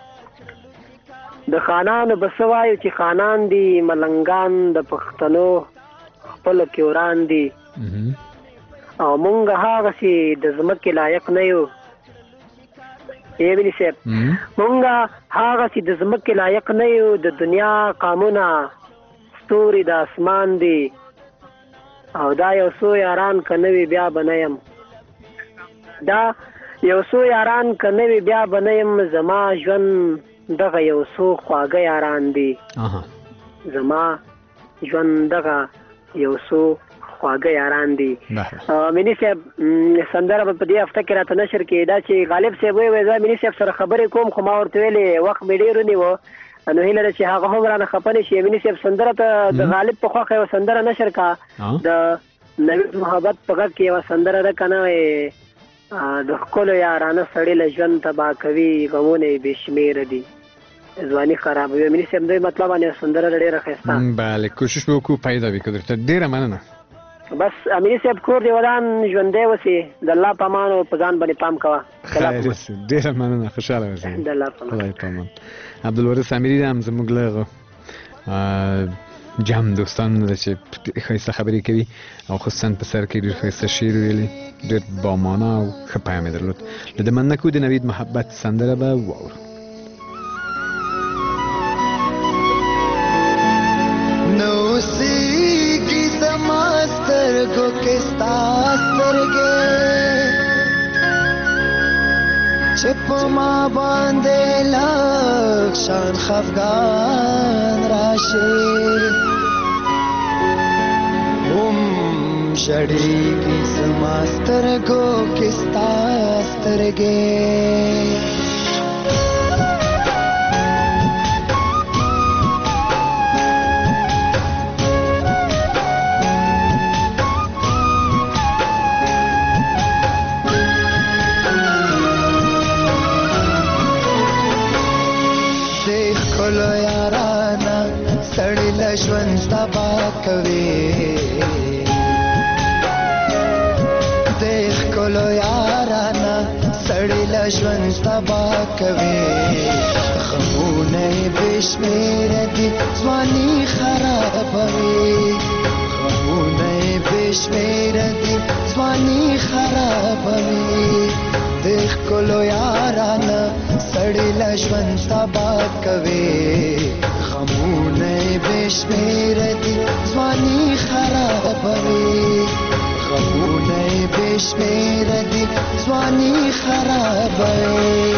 د خانانو به څه وایو چې خانان دي ملنګان د پښتنو خپلو کې وران دي او مونږ هغسې د ځمکې لایق نه یو ویلي صاحب مونږ هغه چې د ځمکې لایق نه یو، د دنیا قامونه ستوري د اسمان دي، او دا یو څو یاران که نه وي بیا به نه یم، دا یو څو یاران که نه وي بیا به نه یم، زما ژوند دغه یو څو خواږه یاران دي، زما ژوند دغه یو څو خواږه یاران دي. مینی صاحب سندره په دې هفته کې راته نشر کېده چې غالب صاحب وایي زه مینی صاحب سره خبرې کوم، خو ما ورته ویلې وخت مې ډېر ونیو، نو هیله ده چې هغه هم رانه خفه نه شي. مینی صاحب سندره ته د غالب په خوښه یوه سندره نشر کا، د نوید محبت په غږ کې یوه سندره ده که نه، د ښکلو یارانه سړي له ژوند تباه کوي، غمونه یې بې شمېره دي، ځواني خرابوي. مینی صاحب دوی مطلب باندې سندره ډېره ښایسته. بله کوشش به وکړو پیدا وي که درته. ډېره مننه. بس امینی صاحب کور دی ودان ژوندی اوسې، د الله په امان او په ځان باندې پام کوه. خیر اوسې، ډېره مننه، خوشحاله اوسئ. د الله په امان. خدای په امان. عبدالوارث امیري هم زموږ له جام دوستانو ده چې ښایسته خبرې کوي، او خصوصا په سر کې ډېر ښایسته شعر ویلي، ډېر بامانه او ښه پیام یې درلود. له دمنکو د نوید محبت سندره به واورو. نوسیږي زما سترګو کې ستا سترګې، چې په ما باندې لږ شان خفګان راشي، هم ژړېږي زما سترګو کې ستا سترګې. ژوند تباه کوي، د ښکلو یارانه سړی له ژوند تباه کوي، غمونه یې بې شمېره دي، ځواني خرابوي، غمونه یې بې شمېره دي، ځواني خرابوي، د ښکلو یارانه سړی له ژوند تباه کوي، غمونه یې بې شمېره دي، ځواني خرابوي، غمونه یې بې شمېره دي، ځواني خرابوي.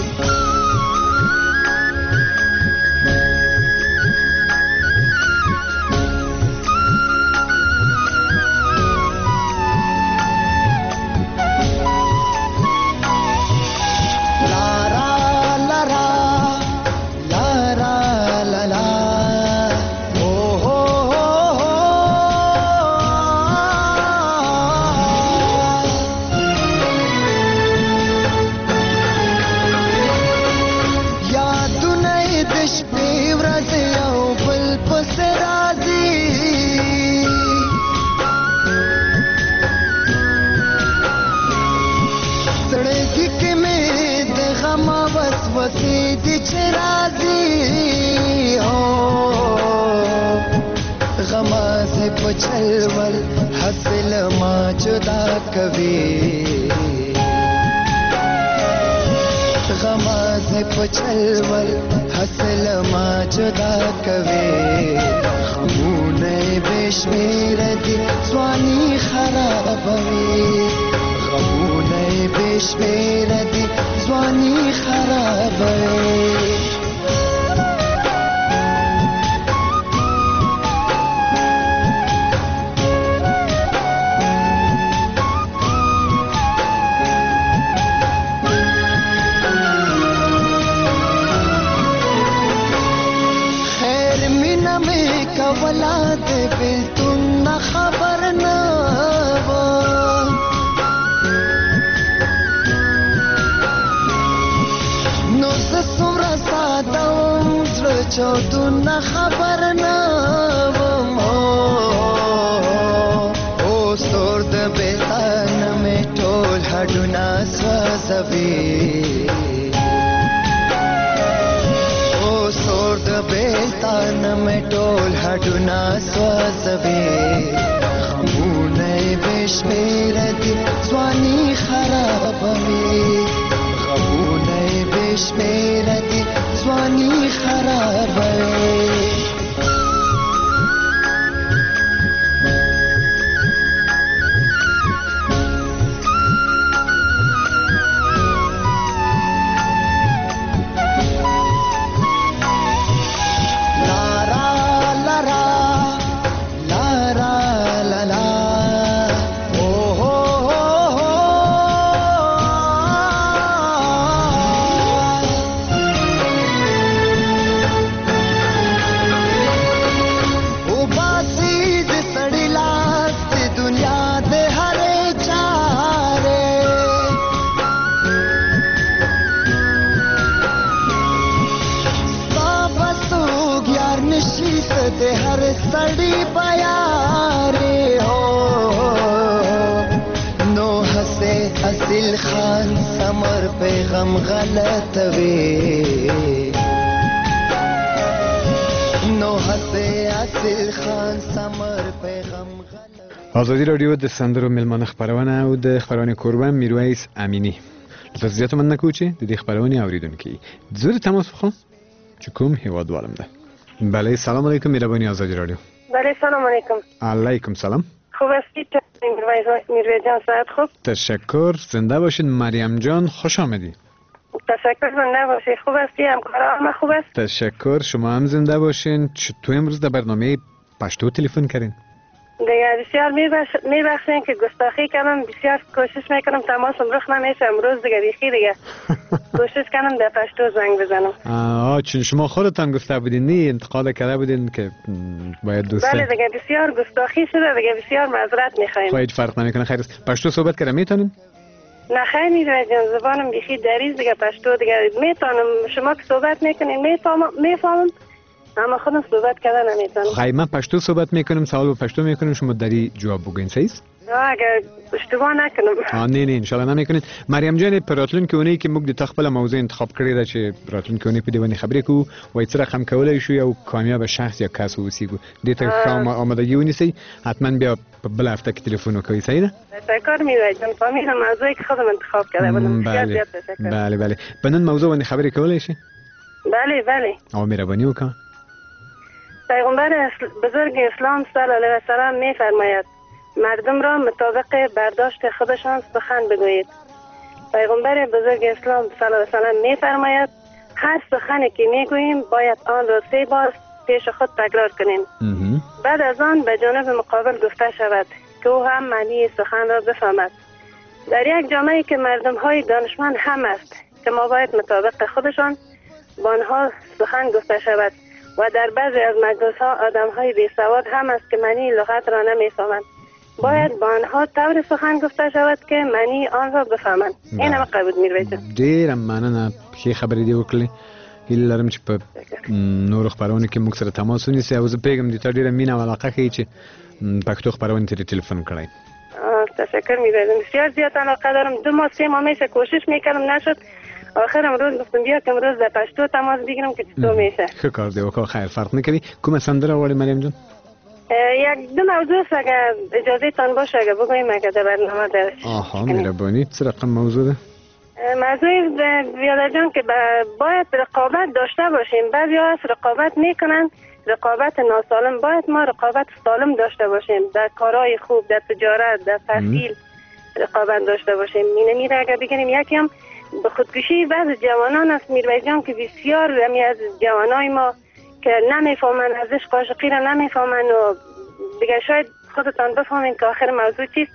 چلول حاصل ما جدا کوي، غماز پچلول حاصل ما جدا کوي، غمونه بې شمېره دي، ځواني خرابوي، غمونه بې شمېره دي، ځواني خرابوي. ولاد بیلتون نه خبر نه و، نو زه څومره ساده وم، زړه چاودون نه خبر نه وم، اوس تور د بیلتان مې ټول هډونه سوځوي، بیلتان میں ټول هډونه سوځوي، غمونه بې شمېره دي، ځواني خرابوي، غمونه بشمیردی زوانی خرابه پیغام غلط وی نو هسته اصل خان سمر پیغام غلط. آزادی رادیو د سندرو ملمان خبرونه او د خبرونه کوربه میرویس امینی لطفا زیات من نکوچی د دې خبرونه اوریدونکي زور تماس بخوام چې کوم هیوادوالم ده. بله سلام علیکم مهربانی آزادی رادیو. بله سلام علیکم. علیکم سلام. خوب هستید میرویس جان؟ صحت خوب؟ تشکر. زنده باشید مریم جان، خوش آمدید. تشکر. زنده باشید. خوب هستی؟ همکاران خوب است؟ تشکر. شما هم زنده باشین. چطور امروز در برنامه پشتو تلفن کردین؟ دیگه بسیار میبخشین که گستاخی کردم، بسیار کوشش میکنم تماسم رخ نمیشه امروز دیگه بیخی دیگه کوشش کردم در پشتو زنگ بزنم. چون شما خودتان گفته بودین نه انتقاد کرده بودین که باید دوسته. بله دیگه بسیار گستاخی شده دیگه، بسیار معذرت میخوایم. خواهید فرق نمیکنه. خیر است. پشتو صحبت کردم میتونین؟ نه خیر میرویس جان، زبانم بیخی دریز دیگه، پشتو دیگه میتونم. شما که صحبت میکنین میفهمم اما خودم صحبت کردن نمیتونم. خیلی من پشتو صحبت میکنم، سوال با پشتو میکنم، شما دری جواب بگوین. صحیح است؟ اگر اشتباه نکنم. نه انشالله نمیکنید. مریم جان پراتلون که اونی که موږ د خپل موضوع انتخاب کړی دا چې راتلون کې اونی په دې باندې خبرې کوو وای څه رقم کولای شو یو کامیاب شخص یا کس وسیګو دې ته آمادگی ونیسئ، حتما بیا په بل هفته کې تلیفون وکړئ. صحیح ده؟ تشکر میرویس جان. فهمیدم موضوعی که خودم انتخاب کرده بودم. بله بله. په نن موضوع باندې خبرې کولای شي؟ بله. او مهربانی وکړه. پیغمبر بزرگ اسلام صلی الله علیه و سلم می‌فرماید مردم را مطابق برداشت خودشان سخن بگویید. پیغمبر بزرگ اسلام صلی الله علیه و سلم می‌فرماید هر سخنی که میگوییم باید آن را 3 بار پیش خود تکرار کنیم. بعد از آن به جانب مقابل گفته شود که او هم معنی سخن را بفهمد. در یک جامعه که مردم‌های دانشمند هم است که ما باید مطابق خودشان با آنها سخن گفته شود و در بعضی از مجلس‌ها آدم‌های بی‌سواد هم است که معنی لغت را نمی‌فهمند. باید با آنها طور سخن گفته شود که معنی آن را بفهمند. این هم قبول می‌رویس. ډېر مننه چې خبرې دی وکړلې. هیله لرم چې په نورو خبرونو کې موږ سره تماس ونیسئ او زه پوهېږم د تا ډېره مینه او علاقه ښیي چې پښتو خپرونې ته تلیفون کړی. تشکر می‌رویس. بسیار زیاد علاقه دارم. 2 ماه 3 ماه میشه کوشش می‌کردم نشد. آخر امروز گفتم بیا که امروز در پشتو تماس بگیرم که چطور میشه. ښه کار دی وکړه. خیر فرق نکوي. کومه سندره غواړې مریم جان؟ یک 2 موضوع است اگر اجازه تان باشه اگر بگوییم اگر در برنامه درش. مهربانی. چه رقم موضوع ده؟ موضوع بیادر جان که باید رقابت داشته باشیم. بعضی ها از رقابت میکنن رقابت ناسالم. باید ما رقابت سالم داشته باشیم در کارهای خوب، در تجارت، در تحصیل رقابت داشته باشیم. میره اگر بگیریم یکی هم به خودکشی بعض جوانان است میرویس جان که بسیار از جوانای ما که نمیفهمن ارزش عاشقی را نمیفهمن و دیگه شاید خودتان بفهمین که آخر موضوع چیست.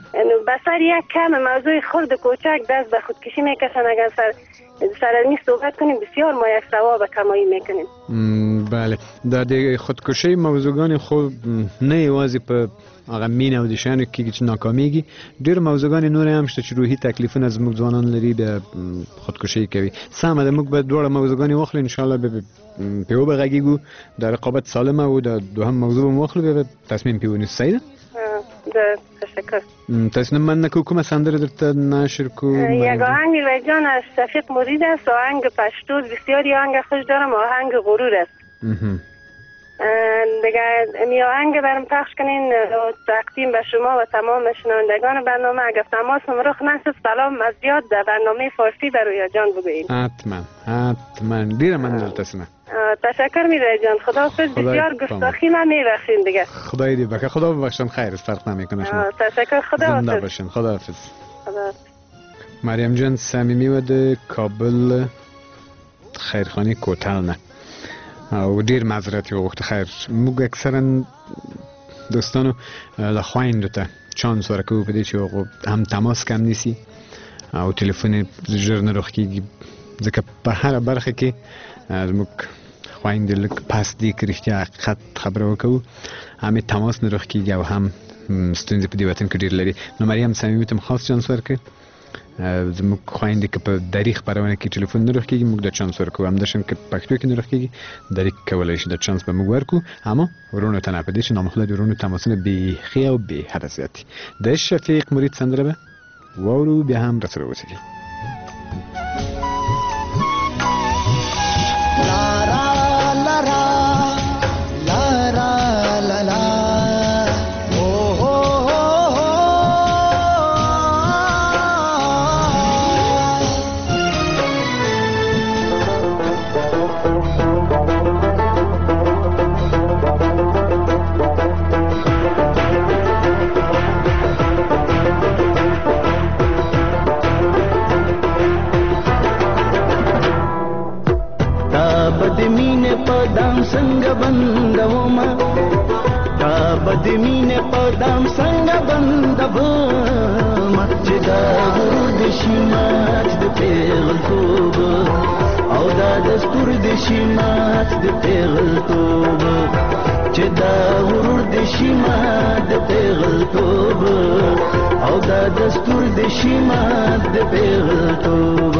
بسر یک کم موضوع خرد کوچک دست به خودکشی میکشن. اگر سر از صحبت کنیم بسیار ما یک ثواب کمایی میکنیم. بله د خودکشی موضوعان خو نه یوازې په هغه مینه او د شانو کې چې ناکامیږي، ډېر موضوعان نور هم شته چې روحي تکلیفونه زموږ ځوانان لري بیا خودکشي کوي. سمه ده موږ به دواړه موضوعان واخلو انشاءالله به پیو بغږیږو د رقابت سالمه او د دوهم موضوع هم واخلو به تصمیم پیونیسو. صحیح ده؟ تشکر. تاسو من نکو کومه سندره درته نشر کو؟ یک آهنگ میرویس جان از شفیق مرید است. آهنگ پشتو بسیاری آهنگ خوش دارم. آهنگ غرور است. دیگه می آهنگ برام پخش کنین تقدیم به شما و تمام شنوندگان برنامه. اگر تماسم رخ نشد سلام از یاد در برنامه فارسی به رویا جان بگویید. حتما دیر من دلتسمه. تشکر میره جان. خداحافظ. بسیار گستاخی من میبخشین دیگه. خدای دی بخیر. خدا ببخشن. خیر است. فرق نمیکنه شما. تشکر. خداحافظ. زنده باشین. خداحافظ. مریم جان صمیمی و د کابل خیرخانی کوتل نه او ډیر معذرت وغوښته. خیر موږ اکثرا دوستانو له خویندو ته چانس ورکوو په دې چې هم تماس کم نیسي او تلیفون ژر نه روښ کېږي ځکه په هره برخه کې زموږ خویندې لږ پس دي که رښتیا حقیقت خبره وکړو هم تماس نه روښ کېږي او هم ستونزې په دې وطن کې ډېر لري. نو مریم صمیمي ته م خاص چانس ورکړئ. زموږ خویندې که په دري خپرونه کې ټلیفون نه روښ کېږي موږ د چانس ورکوو، همداشان که په پښتو کې نه روښ کېږي دري کولی شي د چانس به موږ ورکوو. اما ورونو ته نه په دې چې نامخله د ورونو تماسونه بیخي او بې حده زیات دي. د شفیق مرید سندره به واورو بیا هم راسره اوسېږي. पदाम संग बंदवमा का बदमीने पदाम संग बंदवमा जदा दशिमात د پیغل توب او دا دستور دشیمات د پیغل توب جدا غرور دشیمات د پیغل توب او دا دستور دشیمات د پیغل توب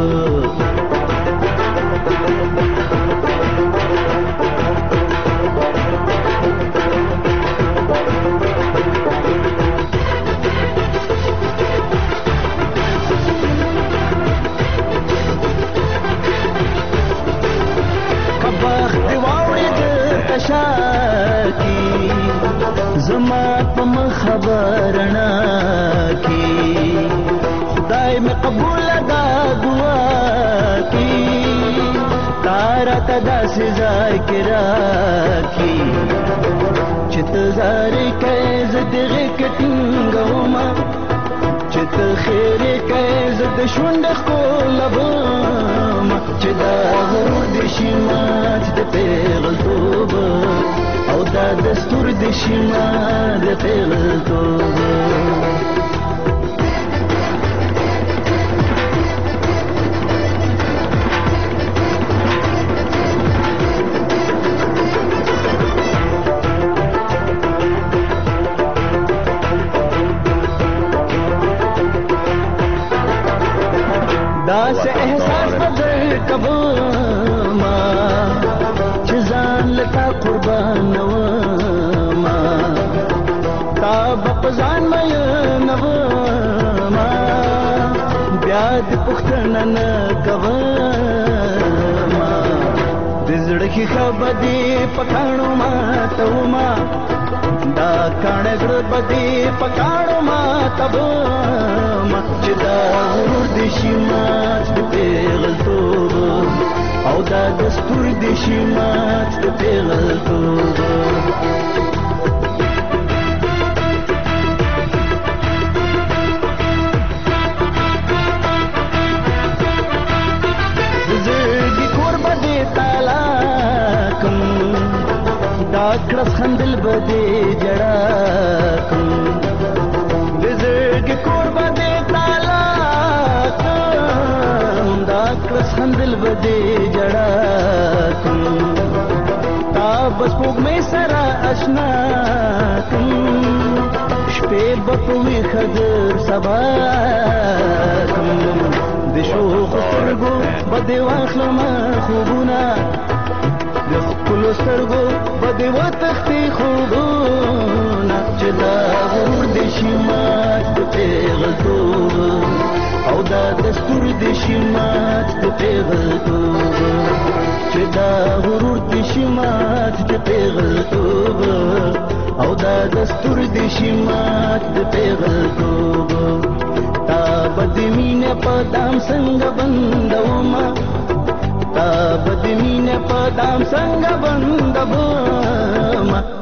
زما پم خبرنا کی خدای می قبول دا دعا کی تارا تدا سزا کرا کی چت زار کیز دغه کټنګوما چت خیر کیز د شوند خولبما چدا غرور د شمات د پیغل توب او دا دستور د شما د پیغل توب دا سه احساس بدل کبو ما چزان لتا قربان وما تا بپزان مې نوما بیا د پختنه نه کوما د زړه کې خبدي پکانو ما توما دا کانګړ بدي پکانو ما تبما چې دا غرور د شمات د پیغل توب او دا دستور د شمات د پیغل توب زړګي کور باندې تالا کوم دا کړس خندل باندې جړا کوم زړګي کور باندې تالا کوم دا کړس خندل باندې جړا کوم تا بس پوګ مې سره آشنا کوم شپې بپوي خدر سبا کوم د شوخ سترګو بده واخلم خوبونه د خپل سترګو بده وتختي خوبونه چې دا غرور د شمات د پیغل توب او دا دستور د شمات د پیغل توب چې دا غرور د شمات د پیغل توب دستور د شمات د پیغل توب تا بدمین پدام څنګه بندوما تا بدمین پدام څنګه بندوما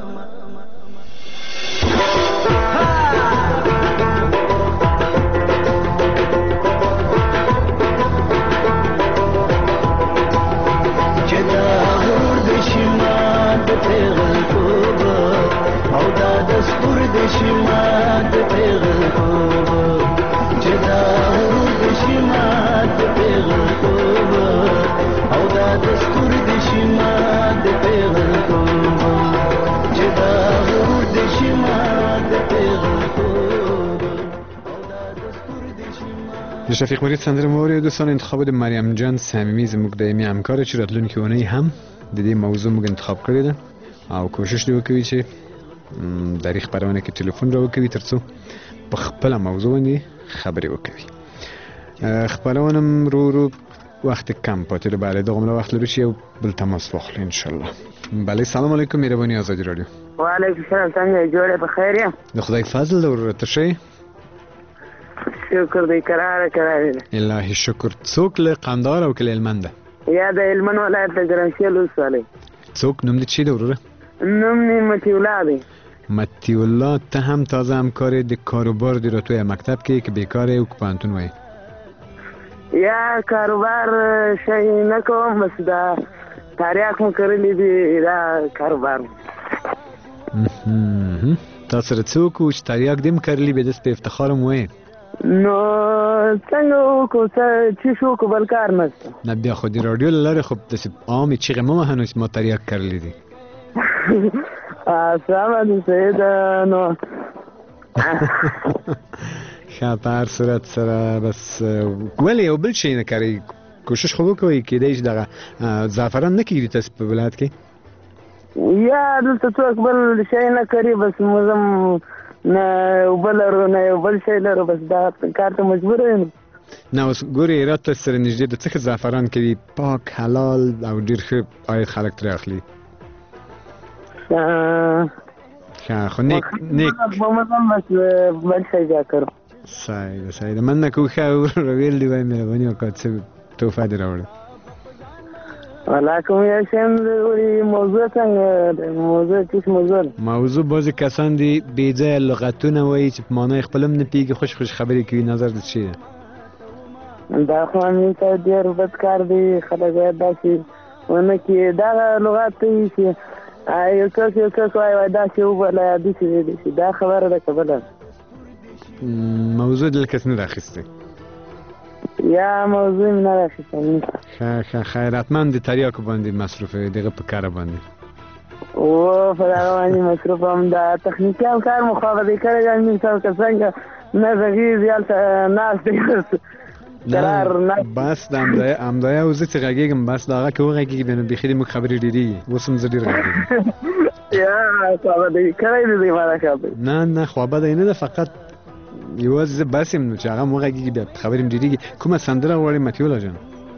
شفیق مرید سندره موری دوستان انتخاب مریم جان صمیمی زموږ دایمي همکار چې راتلونکي اونۍ هم د دې موضوع موږ انتخاب کړې ده او کوشش دی وکوي چې د دې خبرونه کې ټلیفون راوکوي ترڅو په خپل موضوع باندې خبرې وکوي. خبرونه رو وخت کم پاتې ده، بله دغه وخت لرو چې یو بل تماس واخلو ان شاء الله. بله سلام علیکم، مهرباني آزادی رادیو. و علیکم السلام، څنګه جوړه په خیر یم؟ د خدای فضل دور ته شي. شکر دی، کراره دی. الهی شکر. څوک له قندهار او کله هلمند؟ یا د هلمند ولایت د ګرمسیل ولسوالۍ. څوک نوم دې چی دی وروره؟ نوم مې متی الله دی. متی الله، ته هم تازه همکار د کاروبار دی را توی مکتب کې بیکاره او پانتون وای؟ یا کاروبار شي نه کوم، بس دا تاریخ مو کړلی دی دا کاروبار. تاسو څوک چې تاریخ دې کړلی به د افتخار مو وای؟ نو څنګه وکړو چې شو کو بل کار نشته. نه بیا خو د رادیو لاره خو د عامي چې ما هنوز ما تاریخ کړلی دی. سلام سید نو خطر صورت سره بس ولی یو بل شي نه کوي، کوشش خو وکوي کېدای شي دغه زعفران نه کیږي تاسو په ولایت کې؟ یا دلته څوک بل شي نه کوي، بس موږ نه بل ورو نه بل شي لرو، بس دا کار ته مجبور یم. نه اوس ګوري راته سره نږدې د څه زعفران کوي، پاک حلال او ډیر ښه عاید خلک ترې اخلي. خو نیک بل شي بیا کړو. سایده من نه کوو ښه ویل دی، وایي مهرباني وکړه څه تحفه دې راوړه. والا کوم یو شی موضوع څنګه موضوع بعضې کسان دي بې ځایه لغتونه وایي چې په معنی خپل هم نه پوهېږي، خوش خبرې کوي. نظر دې څه دی؟ دا خو امین ته ډېر بد کار دی، خلک باید داسې ونه کړي. دغه لغت دی چې یو کس وایي داسې وبله یا داسې ویلی شي، دا خبره ده که بله موضوع دل کس نه ده اخیستی؟ یا موضوع مې نه ده اخیستی. ښه خیراتمند د تریاکو باندې مصروف دی، دغه په کاره باندې و په دغه باندې مصروف هم. دا تخنیکي هم کار مخابطې کړی دی، امین صاحب که څنګه نه غږېږي هلته ناست دی بس د همدایه او زه چې غږېږم بس د هغه که وغږېږي بیا نو بیخي د موږ خبرې ډېرېږي. اوس هم زه ډېر غږېږم. یا خوابدی کړی دی ما دا خبرې؟ نه خوابدی نه ده، فقط یوازې زه بس یم نو چې هغه هم وغږېږي بیا خبرې هم ډېرېږي. کومه سندره غواړې متیوله جان؟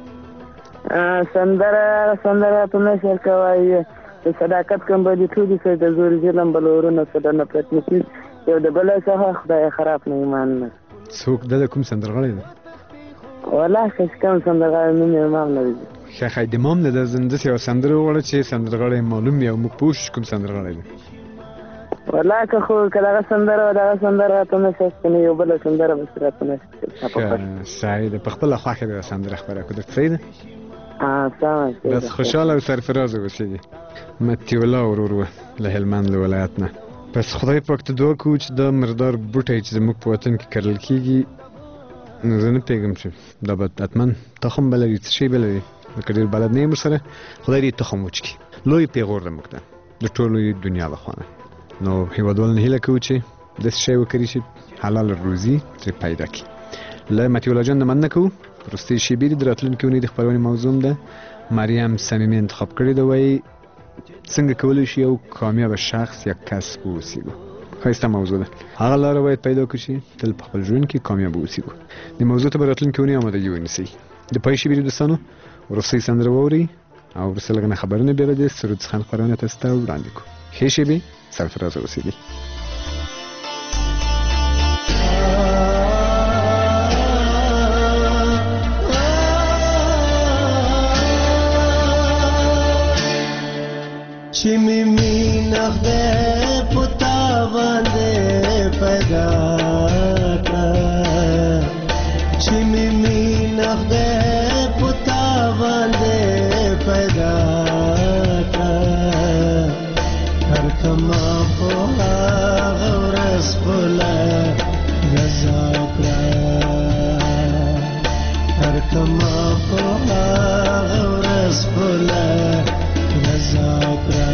سندره په نشر کوي د صداقت کمبلیتوب سره د زور ظلم بلورونه سره نفرت نشي یو د بل څخه خدای خراب نه ایمان نه. څوک د کوم سندرغاړی دی؟ والله هیڅ کوم سندرغاړی نه امام نه دی. ښه د امام نه د زنده یو سندره وړه چې سندرغاړی معلوم یو موږ پوښ کوم سندرغاړی دی. والله که خو کله سندره ته نشي کنه یو بل سندره بسره ته نشي. سعید په خپل خوښه د سندره خبره کوي سعید؟ سلام. بس خوشاله او سرفراز اوسئ. متی الله ورور له هلمند ولایت نه. پس خدای پاک ته دعا کوو چې دا مردار بوټی چې زموږ په وطن کې کرل کېږي نو زه نه پوهېږم چې دا به حتما تخم به لري، څه شی به لري، لکه ډېر بلد نه یم ورسره. خدای دې تخم وچکي. لوی پیغور ده موږ ته د ټولو دنیا له خوا نه. نو هېوادوالو نه هیله کوو چې داسې شی وکړي چې حلال روزي ترې پیدا کړي. له متي الله جان نه مننه کوو. وروستۍ شېبې د راتلونکې اونۍ د خپرونې موضوع هم ده مریم صمیمي انتخاب کړې ده، وایي څنګه کولی شي یو کامیاب شخص یا کس واوسیږو. ښایسته موضوع ده، هغه لاره باید پیدا کړو چې تل په خپل ژوند کې کامیاب واوسیږو. د موضوع ته به راتلونکې اونۍ امادګي ونیسئ. د پای شېبې دوستانو وروستۍ سندره واورئ او وروسته لږ نه خبرونه بیا د سرود خان خپرونه تاسو ته وړاندې کوو. ښې شېبې سرفراز اوسېدي. چې مې مینه خدای په تا باندې پیدا کړه، چې مې مینه خدای په تا باندې پیدا کړه، هر کما په هغه ورځ خپله رضا کړه، هر کما په هغه ورځ خپله رضا کړه.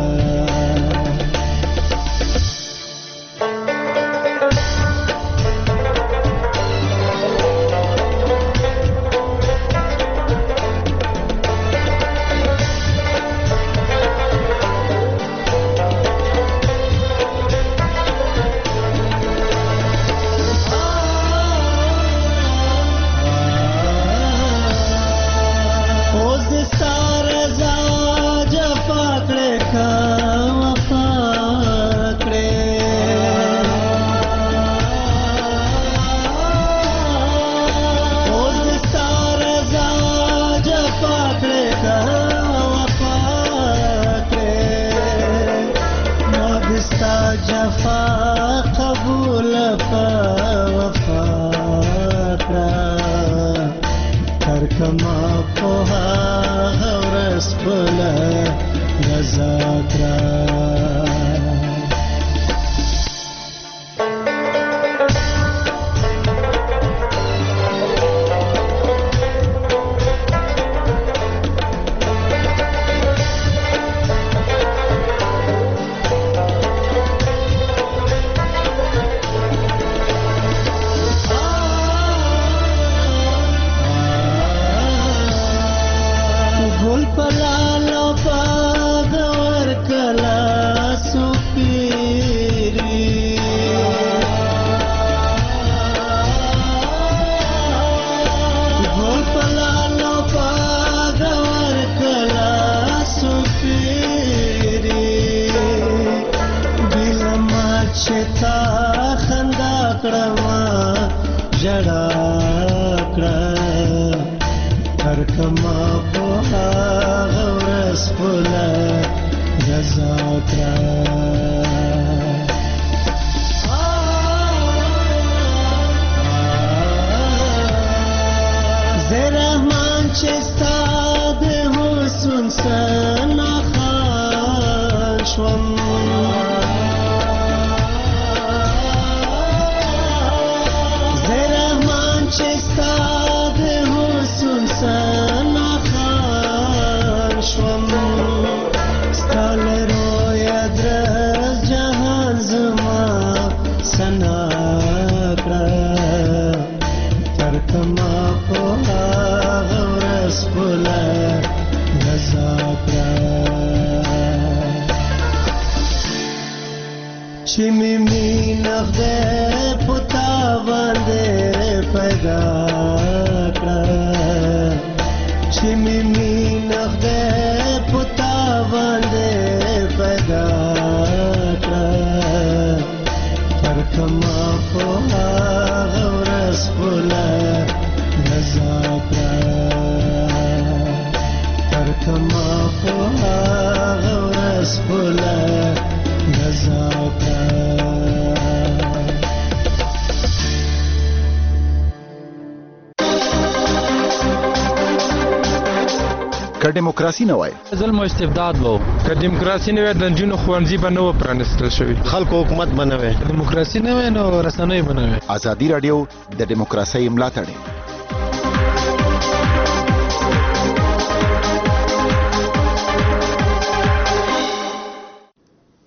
که دیموکراسي نه وای ظلم او استبداد وو، که دیموکراسي نه وای د نجونو ښوونځي به نه و پرانیستل شوي، خلکو حکومت به نه وای، دیموکراسي نه وای نو رسنۍ به نه وای. ازادي راډیو د دیموکراسۍ ملاتړ